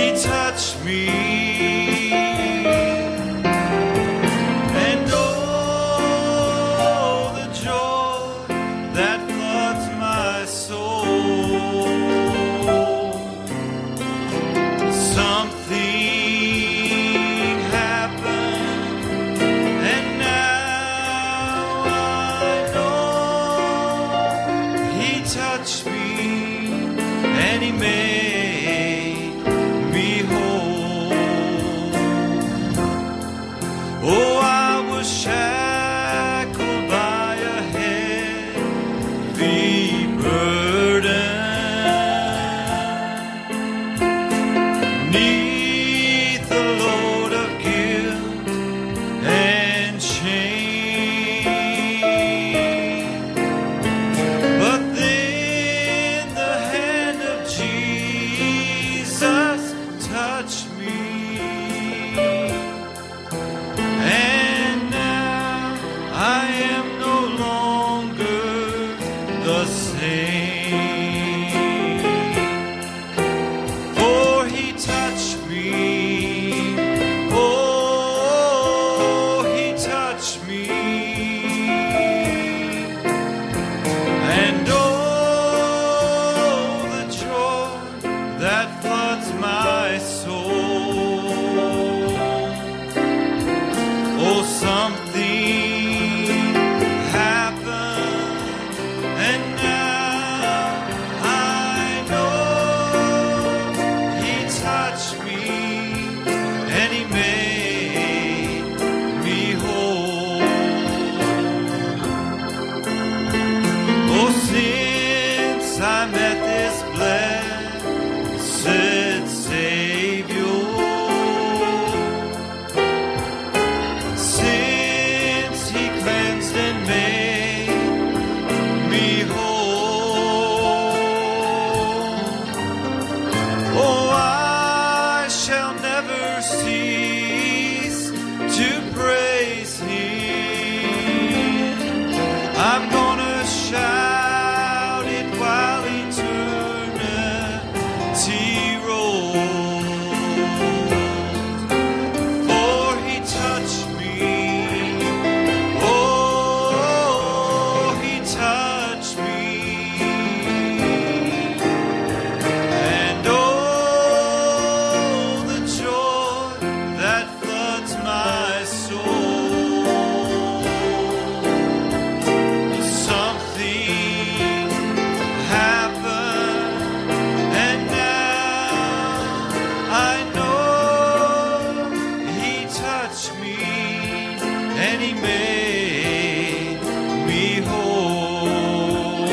touched me. And oh, the joy that floods my soul. Something happened, and now I know He touched me, and He made me whole. Oh, I was shackled by a heavy burden, 'neath the load of guilt and shame. But then the hand of Jesus touched me, and now I am no longer the same. For He touched me. Oh, He touched me. And oh, the joy that floods my soul. Oh, something happened, and now I know He touched me, and He made me whole. Oh, since I met this blessed Savior, since He cleansed and made me whole, oh, I shall never cease to praise Him. I'm gonna shout it while eternity rolls. For He touched me. Oh, He touched me. And oh, the joy that floods my soul. Something happened, and now I know He touched me, and He made me whole.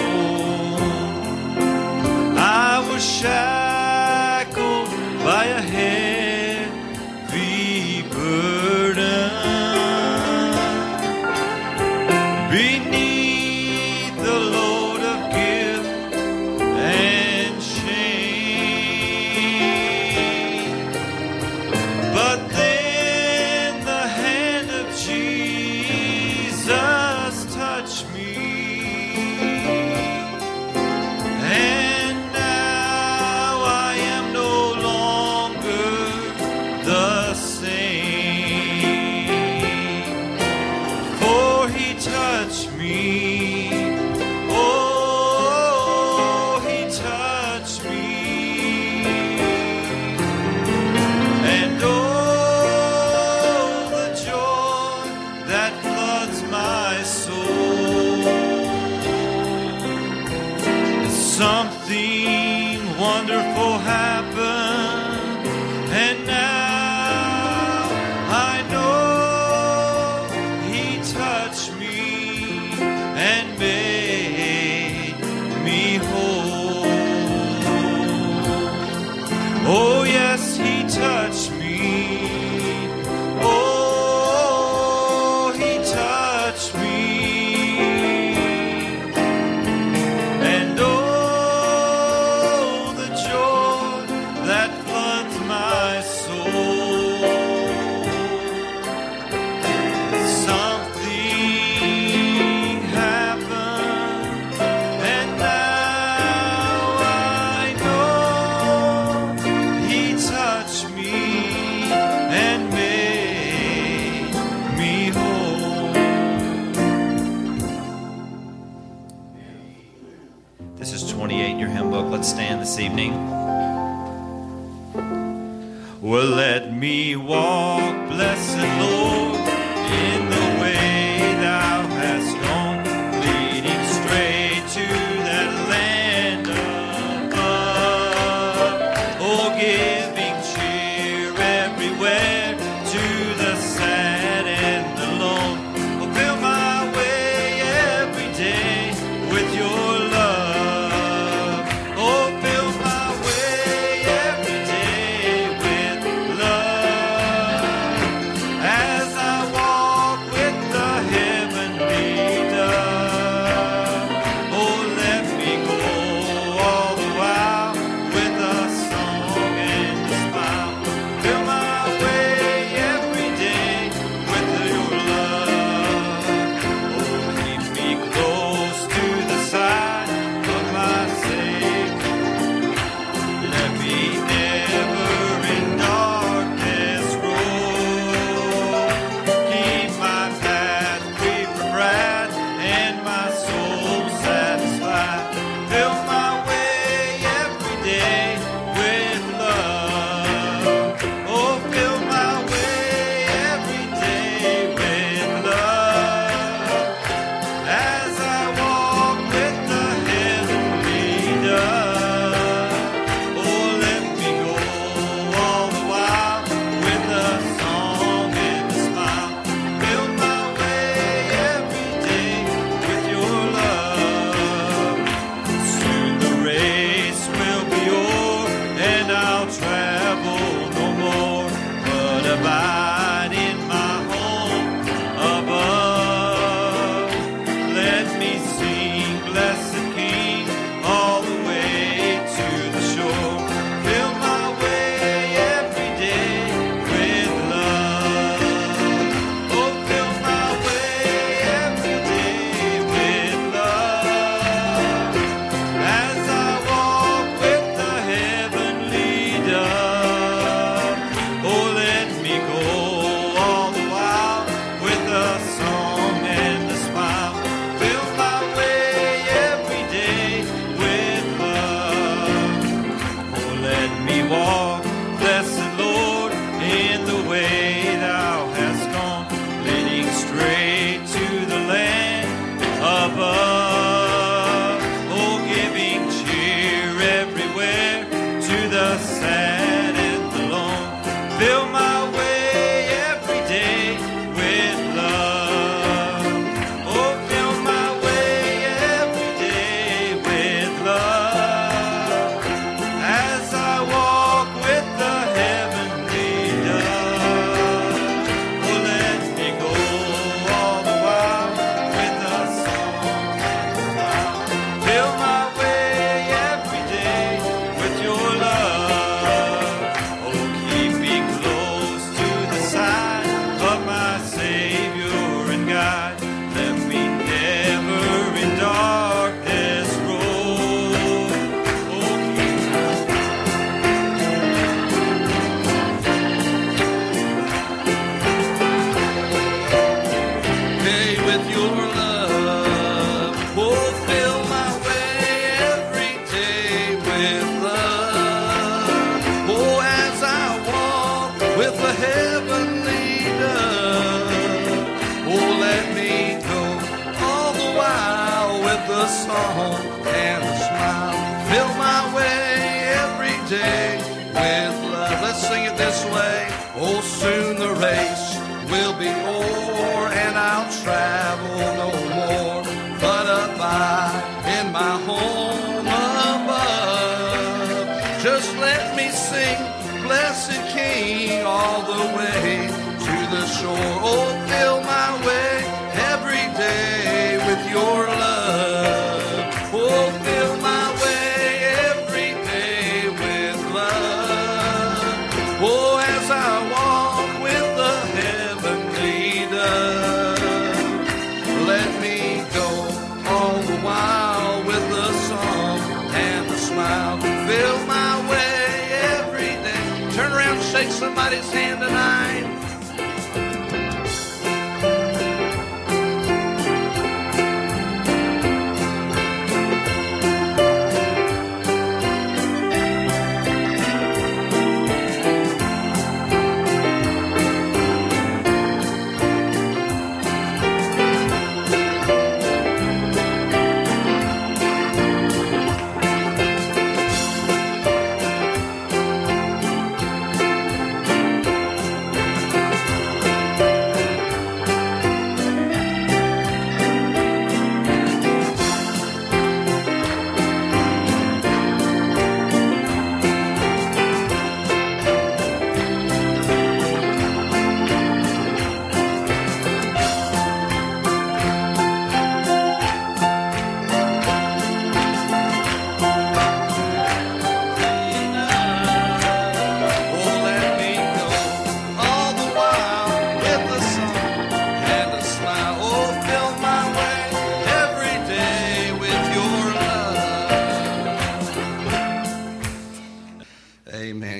I was shackled by a heavy burden, beneath the load of guilt and shame. But then the hand of Jesus touched me, and now I am no longer the same. For He touched me. Oh, He touched me. And oh, the joy that floods my soul. Something wonderful happened, and now I know He touched me and made me whole. Oh, yes, He touched me. Oh, He touched me. And oh, the joy that This is 28 in your hymn book. Let's stand this evening. Well, let me walk, blessed Lord, in the way thou hast gone, leading straight to that land above. Oh, giving cheer everywhere to the sad and the lone. Oh, fill my way every day with your love. Oh, fill my way every day with love. As I walk with the heavenly dove. Oh, let me go all the while with a song and a smile. Fill my way every day with your love. Oh, keep me close to the side of my Savior. Let me never in darkness roam. Keep my path free from wrath and my soul satisfied. Fill my way every day with love. Oh, fill my way every day with love. As I walk with the heavenly dove. Oh, let me go all the while with a song and a smile. Fill my way every day with your love. Soon the race will be o'er, and I'll travel no more, but abide in my home above. Let me sing, blessed King, all the way to the shore. Fill my way every day with love. Oh, fill my way every day with love. As I walk with the heavenly dove. Oh, let me go all the while with a song and a smile. Fill my way every day with love. Oh, let me walk, blessed Lord, in the way thou hast gone, leading straight to the land above. Oh, giving cheer everywhere to the sad and the lone. Fill my way every day with love. Oh, fill my way every day with love. As I walk with the heavenly dove. Oh, let me go all the while with a song and a smile. Fill my way every day with your love. Oh, keep me close to the side of my Savior and God. Let me never in darkness roam. Oh, keep Hey, with your love, oh, fill my way every day with love. Oh, as I walk with the heavenly dove, oh, let me go all the while with the song and the smile. Fill my way every day with love. Let's sing it this way. Oh, soon the race will be o'er, and I'll travel no more, but abide in my home above. Just let me sing, blessed King, all the way to the shore. Oh, fill my way every day with your love. Oh, fill my way every day with love. Oh, as I walk with the heavenly dove, let me go all the while with the song and the smile. Fill my way every day. Turn around and shake somebody's hand tonight.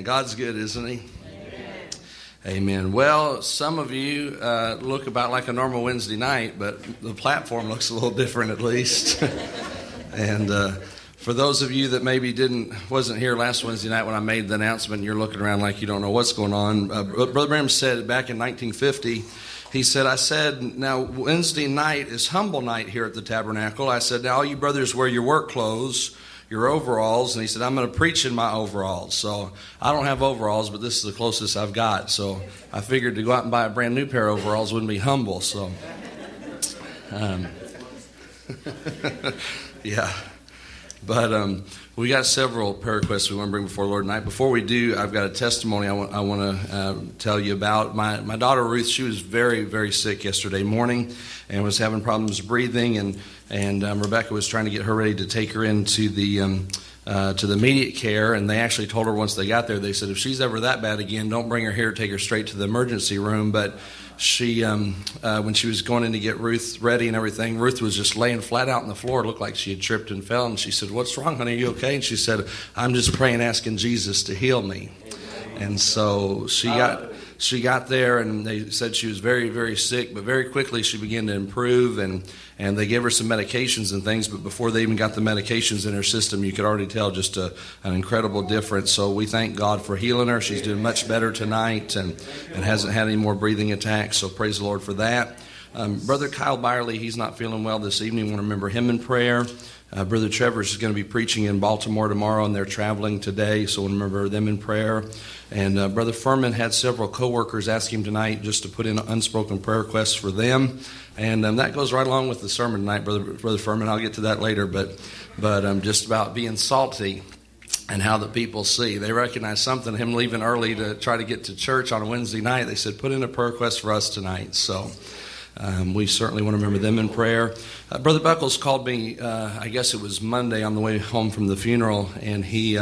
Amen. God's good, isn't He? Amen. Well, some of you look about like a normal Wednesday night, but the platform looks a little different at least. And for those of you that maybe wasn't here last Wednesday night when I made the announcement, you're looking around like you don't know what's going on. Brother Branham said back in 1950, he said, I said, now Wednesday night is humble night here at the Tabernacle. I said, now all you brothers wear your work clothes, your overalls. And he said, I'm going to preach in my overalls. So I don't have overalls, but this is the closest I've got. So I figured to go out and buy a brand new pair of overalls wouldn't be humble. So, yeah. But we got several prayer requests we want to bring before the Lord tonight. Before we do, I've got a testimony I want to tell you about. My daughter Ruth, she was very, very sick yesterday morning and was having problems breathing. And Rebecca was trying to get her ready to take her into the immediate care. And they actually told her once they got there, they said, if she's ever that bad again, don't bring her here, take her straight to the emergency room. But she, when she was going in to get Ruth ready and everything, Ruth was just laying flat out on the floor. It looked like she had tripped and fell. And she said, what's wrong, honey? Are you okay? And she said, I'm just praying, asking Jesus to heal me. And so she got there, and they said she was very, very sick, but very quickly she began to improve, and they gave her some medications and things, but before they even got the medications in her system, you could already tell just an incredible difference. So we thank God for healing her. She's doing much better tonight and hasn't had any more breathing attacks, so praise the Lord for that. Brother Kyle Byerly, he's not feeling well this evening. We want to remember him in prayer. Brother Trevor is going to be preaching in Baltimore tomorrow, and they're traveling today, so we'll remember them in prayer. And Brother Furman had several co-workers ask him tonight just to put in unspoken prayer requests for them. And that goes right along with the sermon tonight, Brother Furman. I'll get to that later, but just about being salty and how the people see. They recognize something, him leaving early to try to get to church on a Wednesday night. They said, put in a prayer request for us tonight. So we certainly want to remember them in prayer. Brother Buckles called me, I guess it was Monday on the way home from the funeral, and he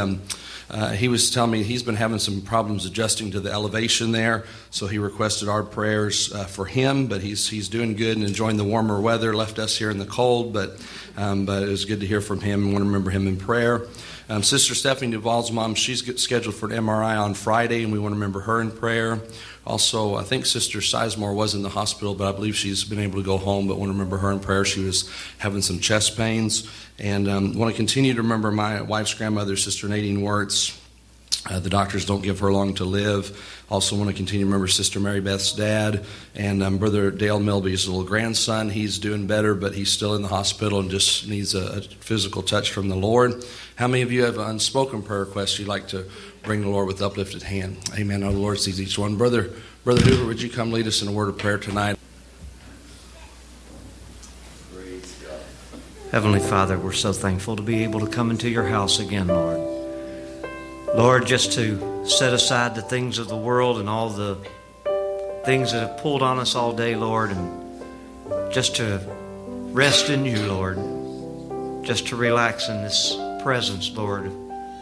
was telling me he's been having some problems adjusting to the elevation there, so he requested our prayers for him, but he's doing good and enjoying the warmer weather, left us here in the cold, but it was good to hear from him and want to remember him in prayer. Sister Stephanie Duvall's mom, she's scheduled for an MRI on Friday, and we want to remember her in prayer. Also, I think Sister Sizemore was in the hospital, but I believe she's been able to go home, but want to remember her in prayer. She was having some chest pains. And want to continue to remember my wife's grandmother, Sister Nadine Wirtz. The doctors don't give her long to live. Also want to continue to remember Sister Mary Beth's dad and Brother Dale Milby's little grandson. He's doing better, but he's still in the hospital and just needs a physical touch from the Lord. How many of you have an unspoken prayer request you'd like to bring the Lord with uplifted hand? Amen. Our Lord sees each one. Brother Hoover, would you come lead us in a word of prayer tonight? Heavenly Father, we're so thankful to be able to come into your house again, Lord. Lord, just to set aside the things of the world and all the things that have pulled on us all day, Lord, and just to rest in you, Lord. Just to relax in this presence, Lord.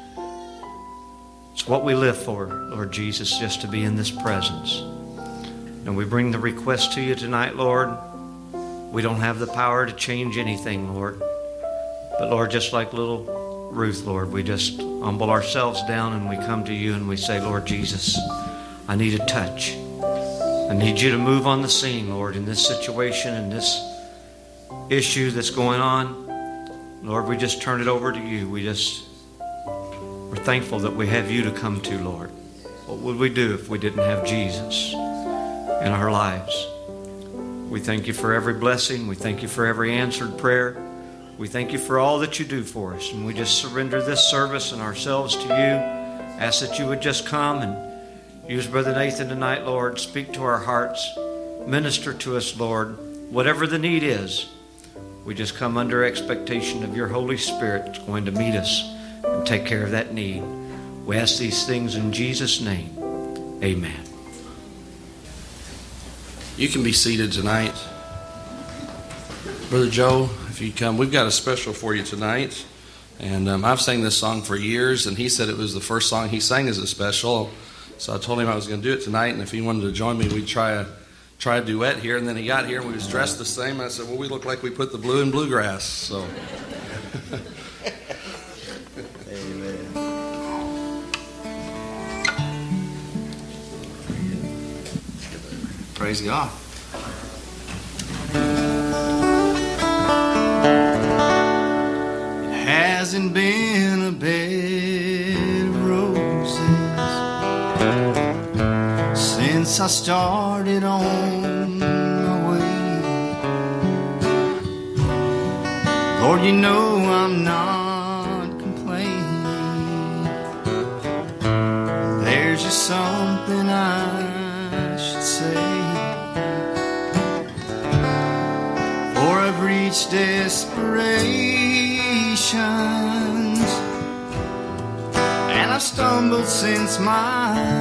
It's what we live for, Lord Jesus, just to be in this presence. And we bring the request to you tonight, Lord. We don't have the power to change anything, Lord. But, Lord, just like little Ruth, Lord, we just humble ourselves down and we come to you and we say, Lord Jesus, I need a touch. I need you to move on the scene, Lord, in this situation, in this issue that's going on. Lord, we just turn it over to you. We're thankful that we have you to come to, Lord. What would we do if we didn't have Jesus in our lives? We thank you for every blessing. We thank you for every answered prayer. We thank you for all that you do for us. And we just surrender this service and ourselves to you. Ask that you would just come and use Brother Nathan tonight, Lord. Speak to our hearts. Minister to us, Lord. Whatever the need is, we just come under expectation of your Holy Spirit that's going to meet us and take care of that need. We ask these things in Jesus' name. Amen. You can be seated tonight. Brother Joe, if you come, we've got a special for you tonight. And I've sang this song for years, and he said it was the first song he sang as a special. So I told him I was going to do it tonight, and if he wanted to join me, we'd try a duet here. And then he got here, and we was dressed the same. And I said, well, we look like we put the blue in bluegrass. So. Amen. Praise God. It hasn't been a bed of roses since I started on my way. Lord, you know I'm not complaining. There's just something I should say. For I've reached desperations, and I've stumbled since my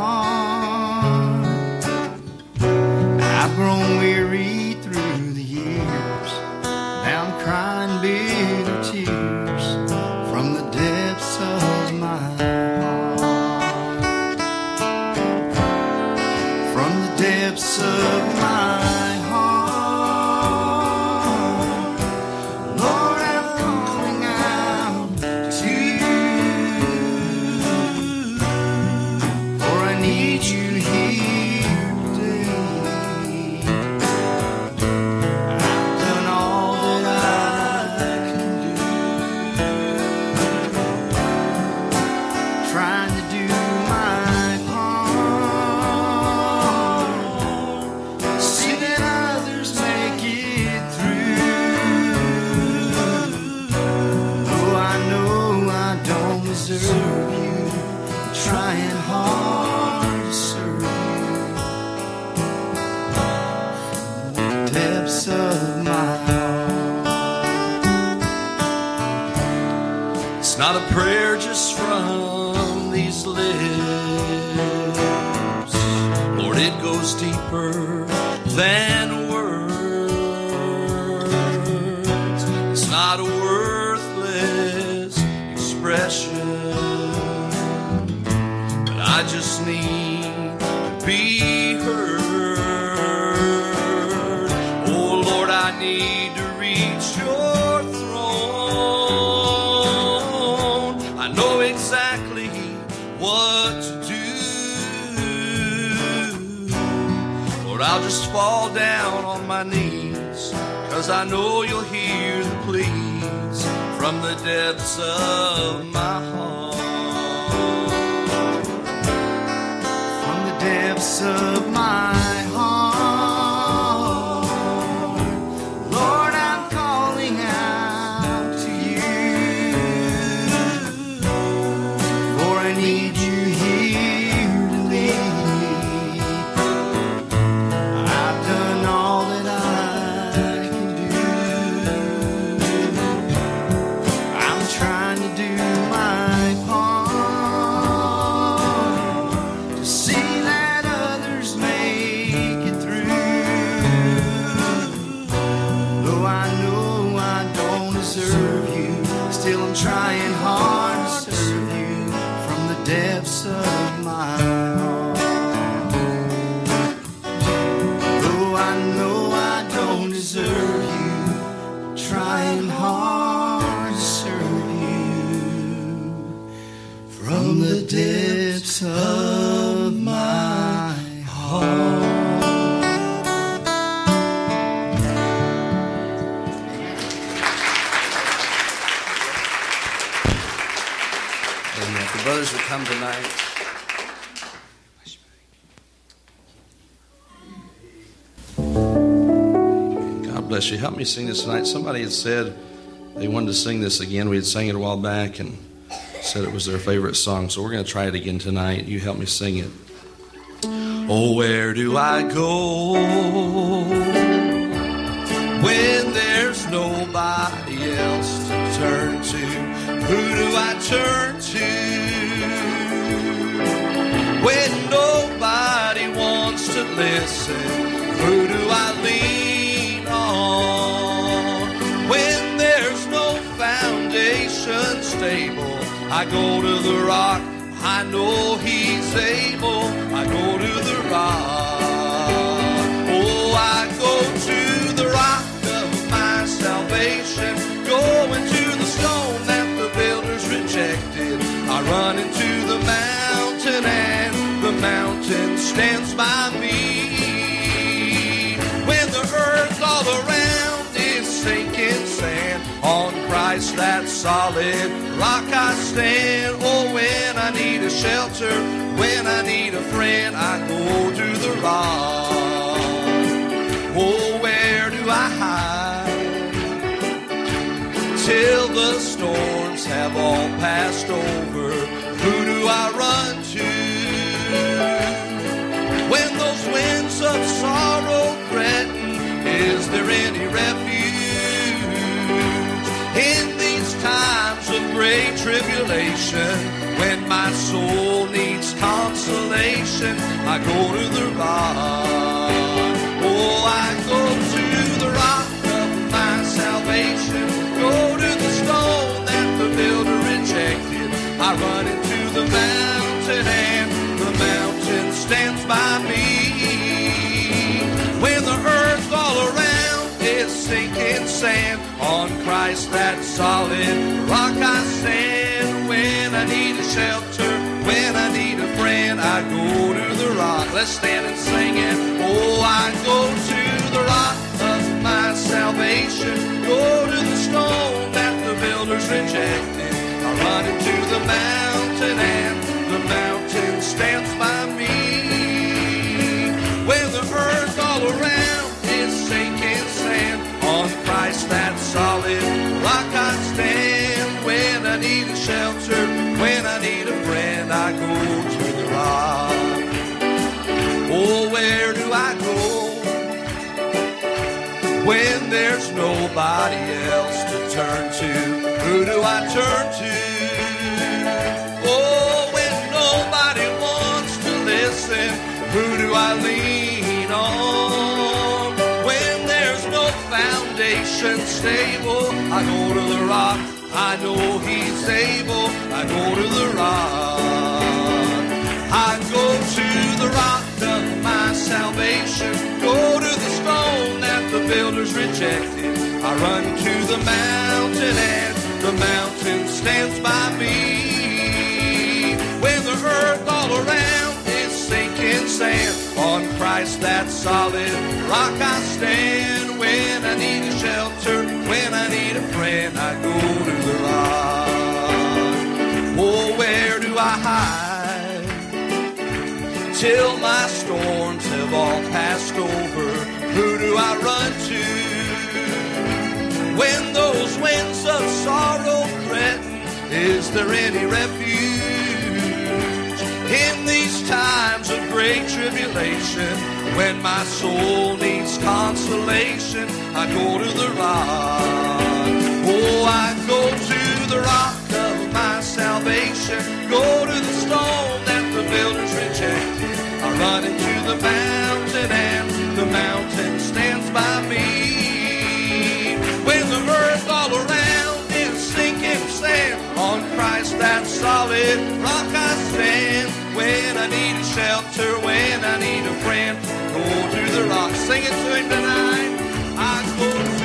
start. I've grown weary through the years. Now I'm crying bitter tears from the depths of my heart. From the depths of my heart, Lord, I'm calling out to you, for I need you here today. I've done all that I can do, trying to do my part, see that others make it through. Oh, I know I don't deserve you, trying hard to serve you, depths of my heart. It's not a prayer just from these lips. Lord, it goes deeper than words. It's not a worthless expression, but I just need to be heard. Oh Lord, I need to reach your throne. I know exactly what to do. Lord, I'll just fall down on my knees, 'cause I know you'll hear the pleas from the depths of my heart. From the depths of my heart, Lord, I'm calling out to you, for I need you here to lead. I've done all that I can do. I'm trying to do my part, to see that others make it through. Though I know I don't deserve you, still I'm trying hard to serve you from the depths of my heart. Though I know I don't deserve you, I'm trying hard to serve you from the depths of my heart. Amen. The brothers that come tonight, God bless you. Help me sing this tonight. Somebody had said they wanted to sing this again. We had sang it a while back and said it was their favorite song. So we're going to try it again tonight. You help me sing it. Oh, where do I go when there's nobody else to turn to? Who do I turn to when nobody wants to listen? Who do I lean on when there's no foundation stable? I go to the rock, I know he's able. I go to the rock. Oh, I go to the rock of my salvation. Go into the stone that the builders rejected. I run into the mountain and the mountain stands by me. Christ, that solid rock I stand. Oh, when I need a shelter, when I need a friend, I go to the rock. Oh, where do I hide till the storms have all passed over? Who do I run to when those winds of sorrow threaten? Is there any refuge in these times of great tribulation? When my soul needs consolation, I go to the rock. Oh, I go to the rock of my salvation. Go to the stone that the builder rejected. I run into the mountain and the mountain stands by me. When the earth all around is sinking sand, on Christ that solid rock I stand. When I need a shelter, when I need a friend, I go to the rock. Let's stand and sing it. Oh, I go to the rock of my salvation. Go to the stone that the builders rejected. I run into the mountain and the mountain stands by me. When the earth all around is sinking sand, on Christ that solid rock I stand. When I need a shelter, when I need a friend, I go to the rock. Oh, where do I go when there's nobody else to turn to? Who do I turn to? Oh, when nobody wants to listen, who do I lean on? When there's no foundation stable, I go to the rock. I know He's able. I go to the rock. I go to the rock of my salvation. Go to the stone that the builders rejected. I run to the mountain and the mountain stands by me. When the earth all around is sinking sand, on Christ that solid rock I stand. When I need a shelter, when I need a friend, I go to the rock. Oh, where do I hide till my storms have all passed over? Who do I run to when those winds of sorrow threaten? Is there any refuge in these times of great tribulation? When my soul needs consolation, I go to the rock. Oh, I go to the rock of my salvation. Go to the stone that the builders rejected. I run into the mountain and the mountain stands by me. When the earth all around is sinking sand, on Christ that solid rock I stand. When I need a shelter, when I need a friend, go to the rock. Sing it to Him tonight. I go to the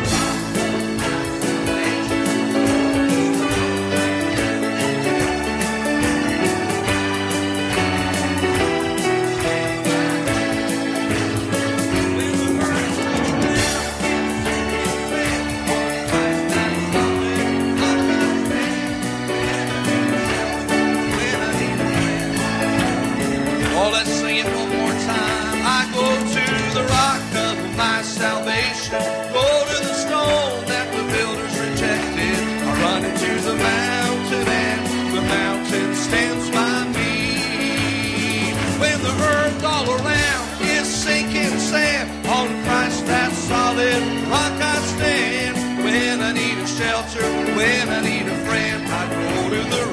salvation. Go to the stone that the builders rejected. I run into the mountain and the mountain stands by me. When the earth all around is sinking sand, on Christ that solid rock I stand. When I need a shelter, when I need a friend, I go to the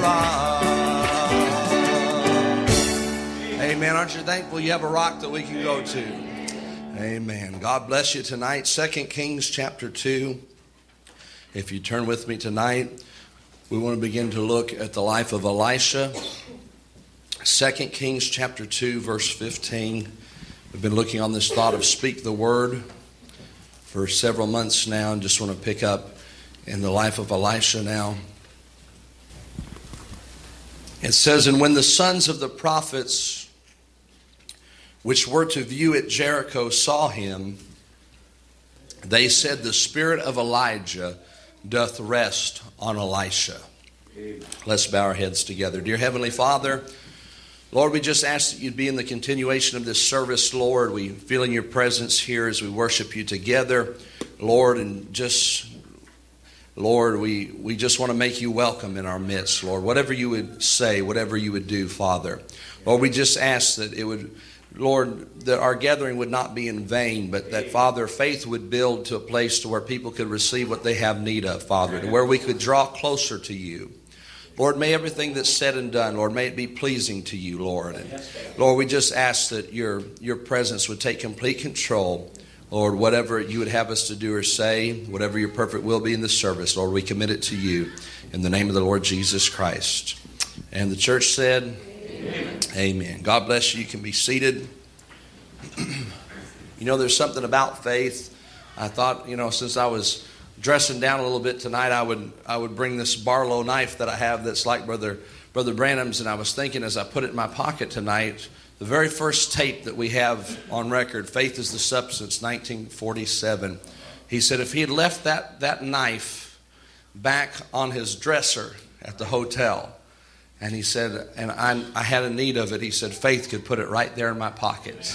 rock. Amen. Aren't you thankful you have a rock that we can go to? Amen. God bless you tonight. 2 Kings chapter 2. If you turn with me tonight, we want to begin to look at the life of Elisha. 2 Kings chapter 2, verse 15. We've been looking on this thought of speak the word for several months now, and just want to pick up in the life of Elisha now. It says, "And when the sons of the prophets which were to view at Jericho saw him, they said, the spirit of Elijah doth rest on Elisha. Let's bow our heads together. Dear Heavenly Father, Lord, we just ask that you'd be in the continuation of this service, Lord. We feel in your presence here as we worship you together, Lord, and just, Lord, we just want to make you welcome in our midst, Lord. Whatever you would say, whatever you would do, Father. Lord, we just ask that it would, Lord, that our gathering would not be in vain, but that, Father, faith would build to a place to where people could receive what they have need of, Father, to where we could draw closer to you. Lord, may everything that's said and done, Lord, may it be pleasing to you, Lord. And Lord, we just ask that your presence would take complete control. Lord, whatever you would have us to do or say, whatever your perfect will be in the service, Lord, we commit it to you in the name of the Lord Jesus Christ. And the church said, Amen. Amen. God bless you. You can be seated. You know, there's something about faith. I thought, you know, since I was dressing down a little bit tonight, I would bring this Barlow knife that I have that's like Brother Branham's, and I was thinking as I put it in my pocket tonight, the very first tape that we have on record, Faith is the Substance, 1947. He said if he had left that knife back on his dresser at the hotel, and he said, and I had a need of it, he said, Faith could put it right there in my pocket.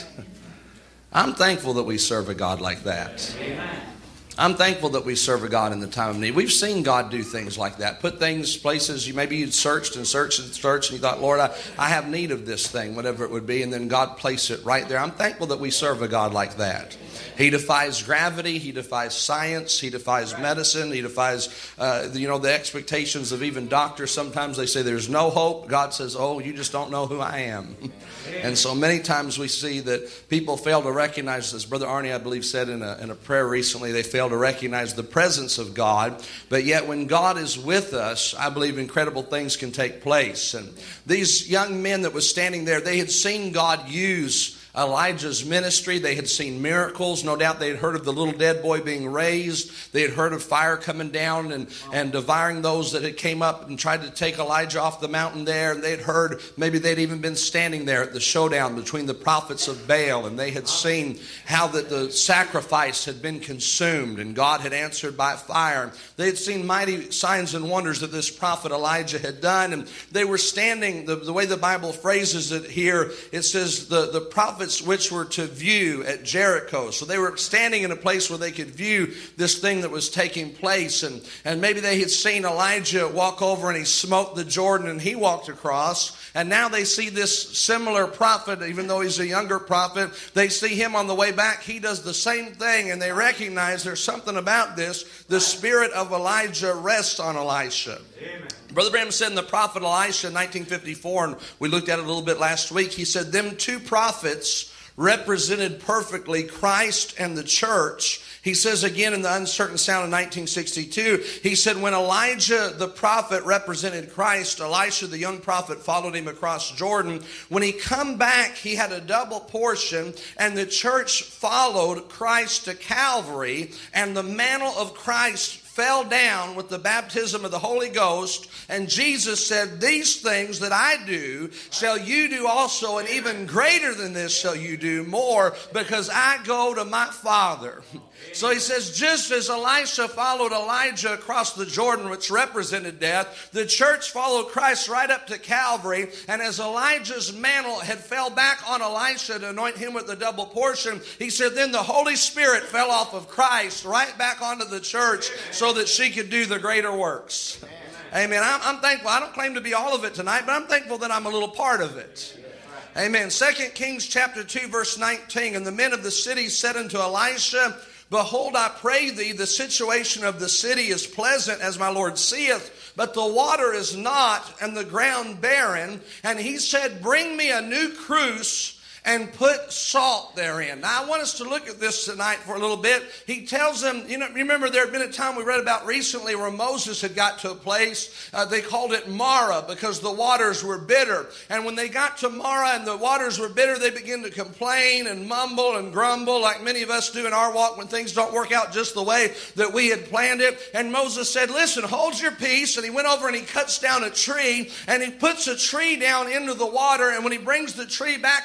I'm thankful that we serve a God like that. Amen. I'm thankful that we serve a God in the time of need. We've seen God do things like that. Put things, places, maybe you'd searched and searched and searched, and you thought, Lord, I have need of this thing, whatever it would be, and then God placed it right there. I'm thankful that we serve a God like that. He defies gravity. He defies science. He defies medicine. He defies, the expectations of even doctors. Sometimes they say there's no hope. God says, oh, you just don't know who I am. And so many times we see that people fail to recognize, as Brother Arnie, I believe, said in a prayer recently, they fail to recognize the presence of God. But yet when God is with us, I believe incredible things can take place. And these young men that was standing there, they had seen God use Elijah's ministry. They had seen miracles. No doubt they had heard of the little dead boy being raised. They had heard of fire coming down and devouring those that had came up and tried to take Elijah off the mountain there. And they had heard, maybe they'd even been standing there at the showdown between the prophets of Baal. And they had seen how that the sacrifice had been consumed and God had answered by fire. They had seen mighty signs and wonders that this prophet Elijah had done. And they were standing, the way the Bible phrases it here, it says the prophets which were to view at Jericho. So they were standing in a place where they could view this thing that was taking place. And maybe they had seen Elijah walk over and he smote the Jordan and he walked across. And now they see this similar prophet, even though he's a younger prophet, they see him on the way back. He does the same thing and they recognize there's something about this. The spirit of Elijah rests on Elisha. Amen. Brother Branham said in the prophet Elisha in 1954, and we looked at it a little bit last week, he said them two prophets represented perfectly Christ and the church. He says again in the Uncertain Sound of 1962, he said when Elijah the prophet represented Christ, Elisha the young prophet followed him across Jordan. When he come back, he had a double portion, and the church followed Christ to Calvary, and the mantle of Christ fell down with the baptism of the Holy Ghost, and Jesus said, these things that I do shall you do also, and even greater than this shall you do more, because I go to my Father. So he says, just as Elisha followed Elijah across the Jordan, which represented death, the church followed Christ right up to Calvary. And as Elijah's mantle had fell back on Elisha to anoint him with the double portion, he said, then the Holy Spirit fell off of Christ right back onto the church so that she could do the greater works. Amen. I'm thankful. I don't claim to be all of it tonight, but I'm thankful that I'm a little part of it. Amen. 2 Kings chapter 2, verse 19. And the men of the city said unto Elisha, behold, I pray thee, the situation of the city is pleasant, as my Lord seeth, but the water is not, and the ground barren. And he said, bring me a new cruse, and put salt therein. Now, I want us to look at this tonight for a little bit. He tells them, remember there had been a time we read about recently where Moses had got to a place, they called it Marah because the waters were bitter. And when they got to Marah and the waters were bitter, they began to complain and mumble and grumble like many of us do in our walk when things don't work out just the way that we had planned it. And Moses said, listen, hold your peace. And he went over and he cuts down a tree, and he puts a tree down into the water. And when he brings the tree back out of the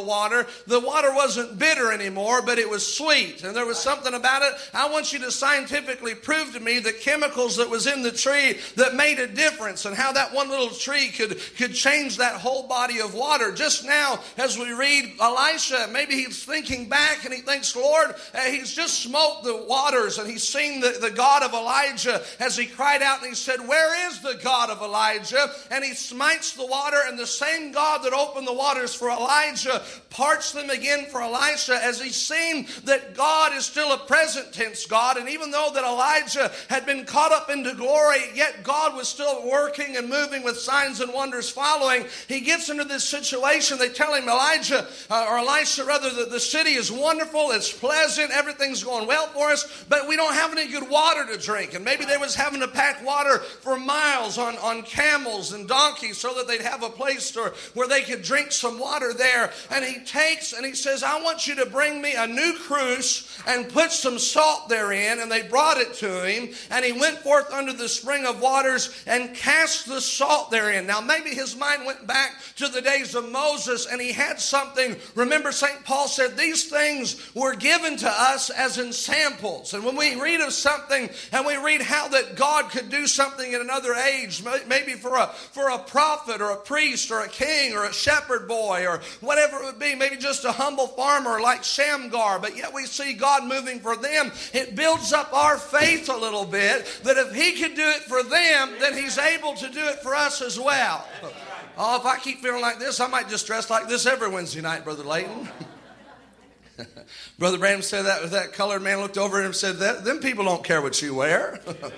water wasn't bitter anymore, but it was sweet. And there was something about it. I want you to scientifically prove to me the chemicals that was in the tree that made a difference, and how that one little tree could change that whole body of water. Just now, as we read Elisha, maybe he's thinking back and he thinks, Lord, he's just smoked the waters, and he's seen the God of Elijah as he cried out and he said, where is the God of Elijah? And he smites the water, and the same God that opened the waters for Elijah parts them again for Elisha, as he's seen that God is still a present tense God. And even though that Elijah had been caught up into glory, yet God was still working and moving with signs and wonders following. He gets into this situation. They tell him, Elisha, that the city is wonderful, it's pleasant, everything's going well for us, but we don't have any good water to drink. And maybe they was having to pack water for miles on camels and donkeys so that they'd have a place where they could drink some water there. And he takes and he says, I want you to bring me a new cruse and put some salt therein. And they brought it to him, and he went forth under the spring of waters and cast the salt therein. Now maybe his mind went back to the days of Moses, and he had something. Remember, St. Paul said these things were given to us as in samples. And when we read of something and we read how that God could do something in another age, maybe for a prophet or a priest or a king or a shepherd boy or whatever it would be, maybe just a humble farmer like Shamgar, but yet we see God moving for them. It builds up our faith a little bit that if he could do it for them, then he's able to do it for us as well. Oh, if I keep feeling like this, I might just dress like this every Wednesday night, Brother Layton. Brother Branham said that colored man looked over at him and said, them people don't care what you wear.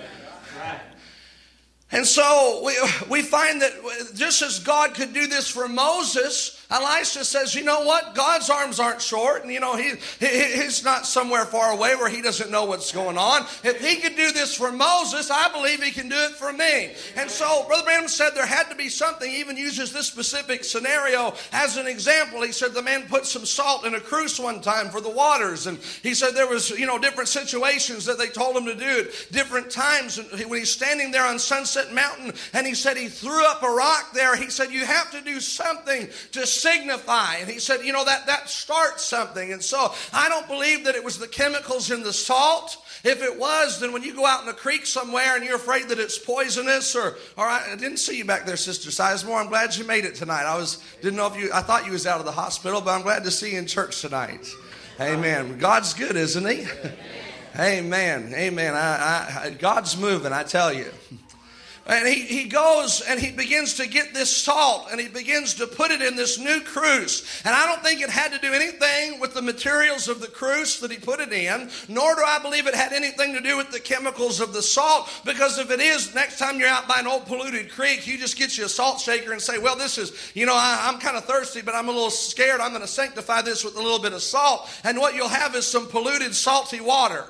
And so we find that just as God could do this for Moses, Elisha says, you know what? God's arms aren't short. And, he's not somewhere far away where he doesn't know what's going on. If he could do this for Moses, I believe he can do it for me. And so Brother Branham said there had to be something. He even uses this specific scenario as an example. He said the man put some salt in a cruse one time for the waters. And he said there was, different situations that they told him to do at different times. And when he's standing there on Sunset Mountain, and he said he threw up a rock there, he said you have to do something to signify. And he said, that starts something. And so I don't believe that it was the chemicals in the salt. If it was, then when you go out in a creek somewhere and you're afraid that it's poisonous, or I didn't see you back there, Sister Sizemore. I'm glad you made it tonight. I thought you was out of the hospital, but I'm glad to see you in church tonight. Amen. God's good, isn't he? Amen. Amen. God's moving, I tell you. And he goes and he begins to get this salt and he begins to put it in this new cruse. And I don't think it had to do anything with the materials of the cruse that he put it in, nor do I believe it had anything to do with the chemicals of the salt, because if it is, next time you're out by an old polluted creek, you just get you a salt shaker and say, well, this is, I'm kind of thirsty, but I'm a little scared. I'm going to sanctify this with a little bit of salt. And what you'll have is some polluted, salty water.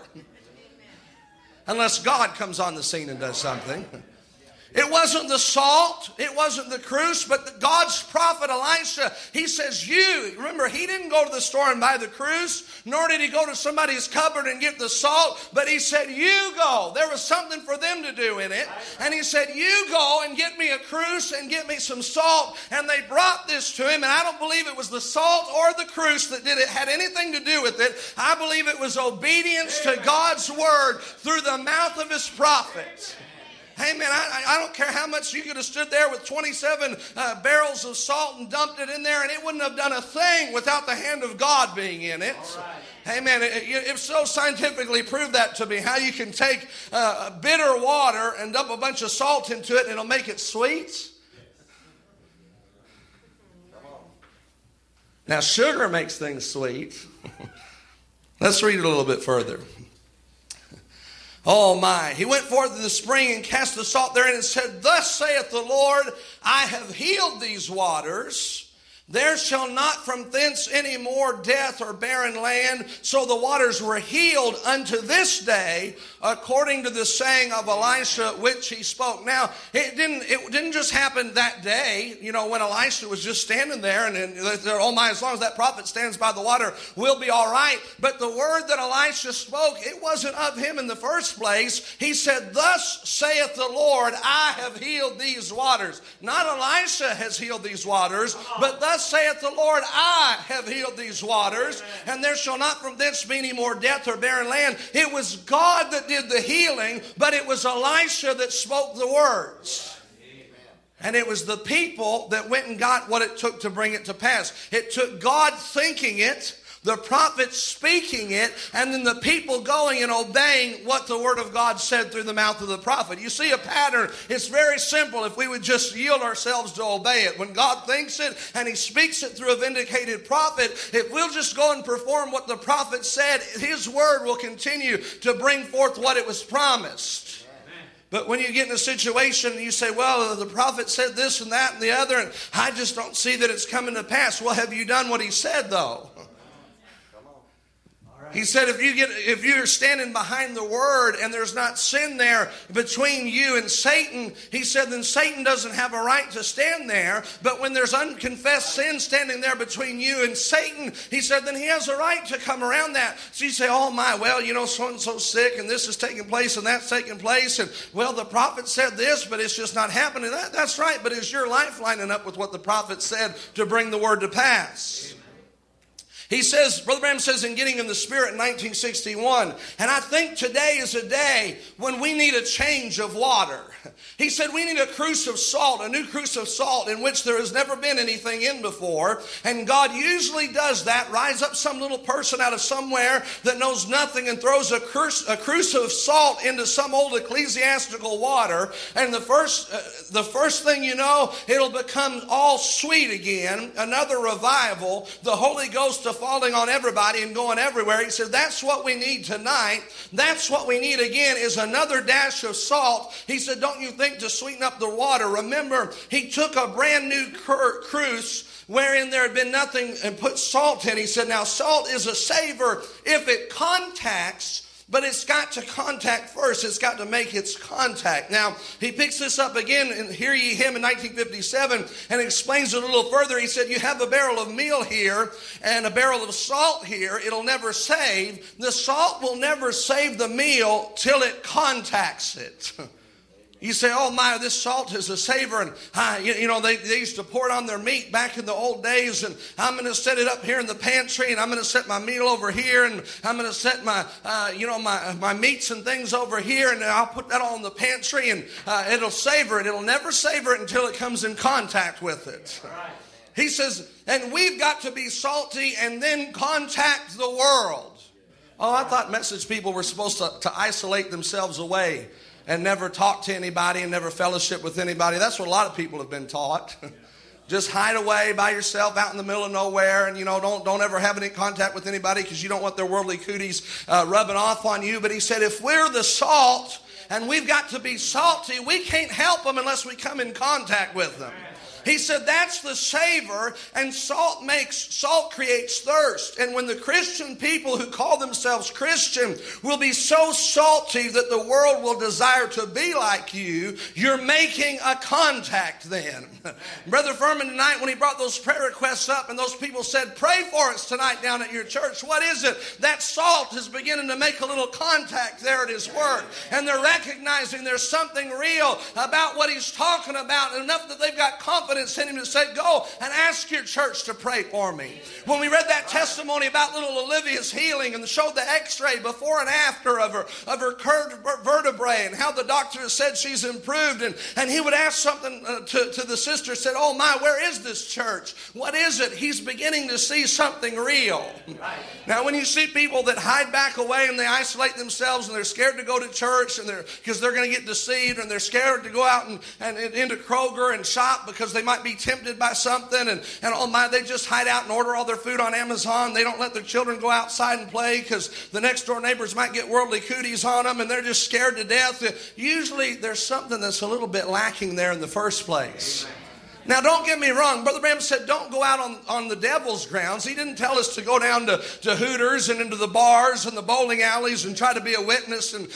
Unless God comes on the scene and does something. It wasn't the salt, it wasn't the cruse, but God's prophet Elisha, he says, remember, he didn't go to the store and buy the cruse, nor did he go to somebody's cupboard and get the salt, but he said, you go. There was something for them to do in it. And he said, you go and get me a cruse and get me some salt. And they brought this to him, and I don't believe it was the salt or the cruse that had anything to do with it. I believe it was obedience to God's word through the mouth of his prophets. Hey, man, I don't care how much you could have stood there with 27 barrels of salt and dumped it in there, and it wouldn't have done a thing without the hand of God being in it. Hey, man, if so scientifically prove that to me, how you can take bitter water and dump a bunch of salt into it and it'll make it sweet. Now, sugar makes things sweet. Let's read it a little bit further. Oh my. He went forth to the spring and cast the salt therein and said, thus saith the Lord, I have healed these waters. There shall not from thence any more death or barren land. So the waters were healed unto this day, according to the saying of Elisha, which he spoke. Now, it didn't just happen that day, when Elisha was just standing there and oh my, as long as that prophet stands by the water, we'll be all right. But the word that Elisha spoke, it wasn't of him in the first place. He said, thus saith the Lord, I have healed these waters. Not Elisha has healed these waters, but thus thus saith the Lord, I have healed these waters, and there shall not from thence be any more death or barren land. It was God that did the healing, but it was Elisha that spoke the words. And it was the people that went and got what it took to bring it to pass. It took God thinking it, the prophet speaking it, and then the people going and obeying what the word of God said through the mouth of the prophet. You see a pattern. It's very simple if we would just yield ourselves to obey it. When God thinks it and he speaks it through a vindicated prophet, if we'll just go and perform what the prophet said, his word will continue to bring forth what it was promised. But when you get in a situation and you say, well, the prophet said this and that and the other, and I just don't see that it's coming to pass. Well, have you done what he said, though? He said if you're standing behind the word and there's not sin there between you and Satan, he said then Satan doesn't have a right to stand there. But when there's unconfessed sin standing there between you and Satan, he said then he has a right to come around that. So you say, oh my, well, so-and-so's sick and this is taking place and that's taking place. And well, the prophet said this, but it's just not happening. That's right, but is your life lining up with what the prophet said to bring the word to pass? He says, Brother Branham says in Getting in the Spirit in 1961, and I think today is a day when we need a change of water. He said we need a cruse of salt, a new cruse of salt in which there has never been anything in before. And God usually does that, rise up some little person out of somewhere that knows nothing and throws a cruse of salt into some old ecclesiastical water. And the first thing you know, it'll become all sweet again. Another revival, the Holy Ghost falling on everybody and going everywhere. He said that's what we need tonight. That's what we need again is another dash of salt. He said, don't you think, to sweeten up the water? Remember, he took a brand new cruse wherein there had been nothing and put salt in. He said, now salt is a savor if it contacts, but it's got to contact first. It's got to make its contact. Now, he picks this up again in Hear Ye Him in 1957 and explains it a little further. He said, you have a barrel of meal here and a barrel of salt here. It'll never save. The salt will never save the meal till it contacts it. You say, oh my, this salt is a savor. And they used to pour it on their meat back in the old days. And I'm going to set it up here in the pantry. And I'm going to set my meal over here. And I'm going to set my meats and things over here. And I'll put that all in the pantry. And it'll savor it. It'll never savor it until it comes in contact with it. Right. He says, and we've got to be salty and then contact the world. Oh, I thought message people were supposed to isolate themselves away and never talk to anybody and never fellowship with anybody. That's what a lot of people have been taught. Just hide away by yourself out in the middle of nowhere, and don't ever have any contact with anybody because you don't want their worldly cooties rubbing off on you. But he said, if we're the salt and we've got to be salty, we can't help them unless we come in contact with them. He said that's the savor, and salt creates thirst. And when the Christian people who call themselves Christian will be so salty that the world will desire to be like you, you're making a contact then. Brother Furman tonight, when he brought those prayer requests up and those people said, pray for us tonight down at your church, what is it? That salt is beginning to make a little contact there at his work. And they're recognizing there's something real about what he's talking about, enough that they've got confidence in him to say, go and ask your church to pray for me. When we read that testimony about little Olivia's healing and showed the x-ray before and after of her curved vertebrae and how the doctor said she's improved, and he would ask something to the sister, said, oh my, where is this church? What is it? He's beginning to see something real. Now when you see people that hide back away and they isolate themselves and they're scared to go to church and because they're going to get deceived, and they're scared to go out and into Kroger and shop because they might be tempted by something, and oh my, they just hide out and order all their food on Amazon. They don't let their children go outside and play because the next door neighbors might get worldly cooties on them, and they're just scared to death. Usually there's something that's a little bit lacking there in the first place. Amen. Now, don't get me wrong. Brother Branham said don't go out on the devil's grounds. He didn't tell us to go down to Hooters and into the bars and the bowling alleys and try to be a witness and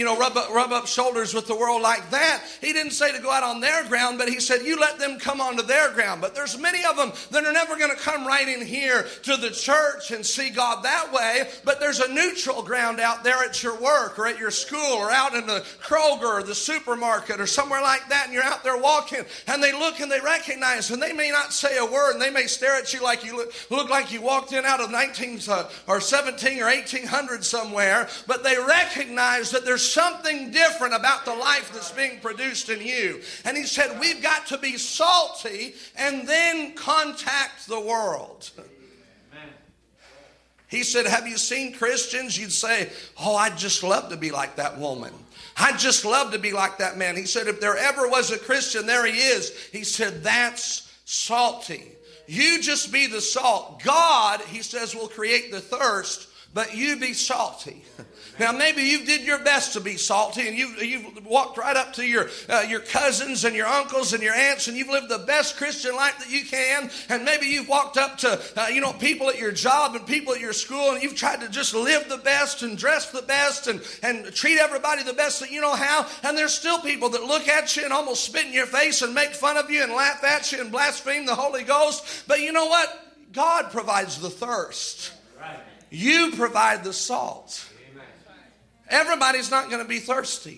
rub up shoulders with the world like that. He didn't say to go out on their ground, but he said you let them come onto their ground. But there's many of them that are never going to come right in here to the church and see God that way. But there's a neutral ground out there at your work or at your school or out in the Kroger or the supermarket or somewhere like that, and you're out there walking and they look and they recognize recognize, and they may not say a word, and they may stare at you like you look like you walked in out of 19 or 17 or 1800 somewhere, but they recognize that there's something different about the life that's being produced in you. And he said, we've got to be salty and then contact the world. He said, have you seen Christians? You'd say, oh, I'd just love to be like that woman. I'd just love to be like that man. He said, if there ever was a Christian, there he is. He said, that's salty. You just be the salt. God, he says, will create the thirst, but you be salty. Now, maybe you did your best to be salty, and you've walked right up to your cousins and your uncles and your aunts, and you've lived the best Christian life that you can. And maybe you've walked up to people at your job and people at your school, and you've tried to just live the best and dress the best and treat everybody the best that you know how. And there's still people that look at you and almost spit in your face and make fun of you and laugh at you and blaspheme the Holy Ghost. But you know what? God provides the thirst. You provide the salt. Everybody's not going to be thirsty.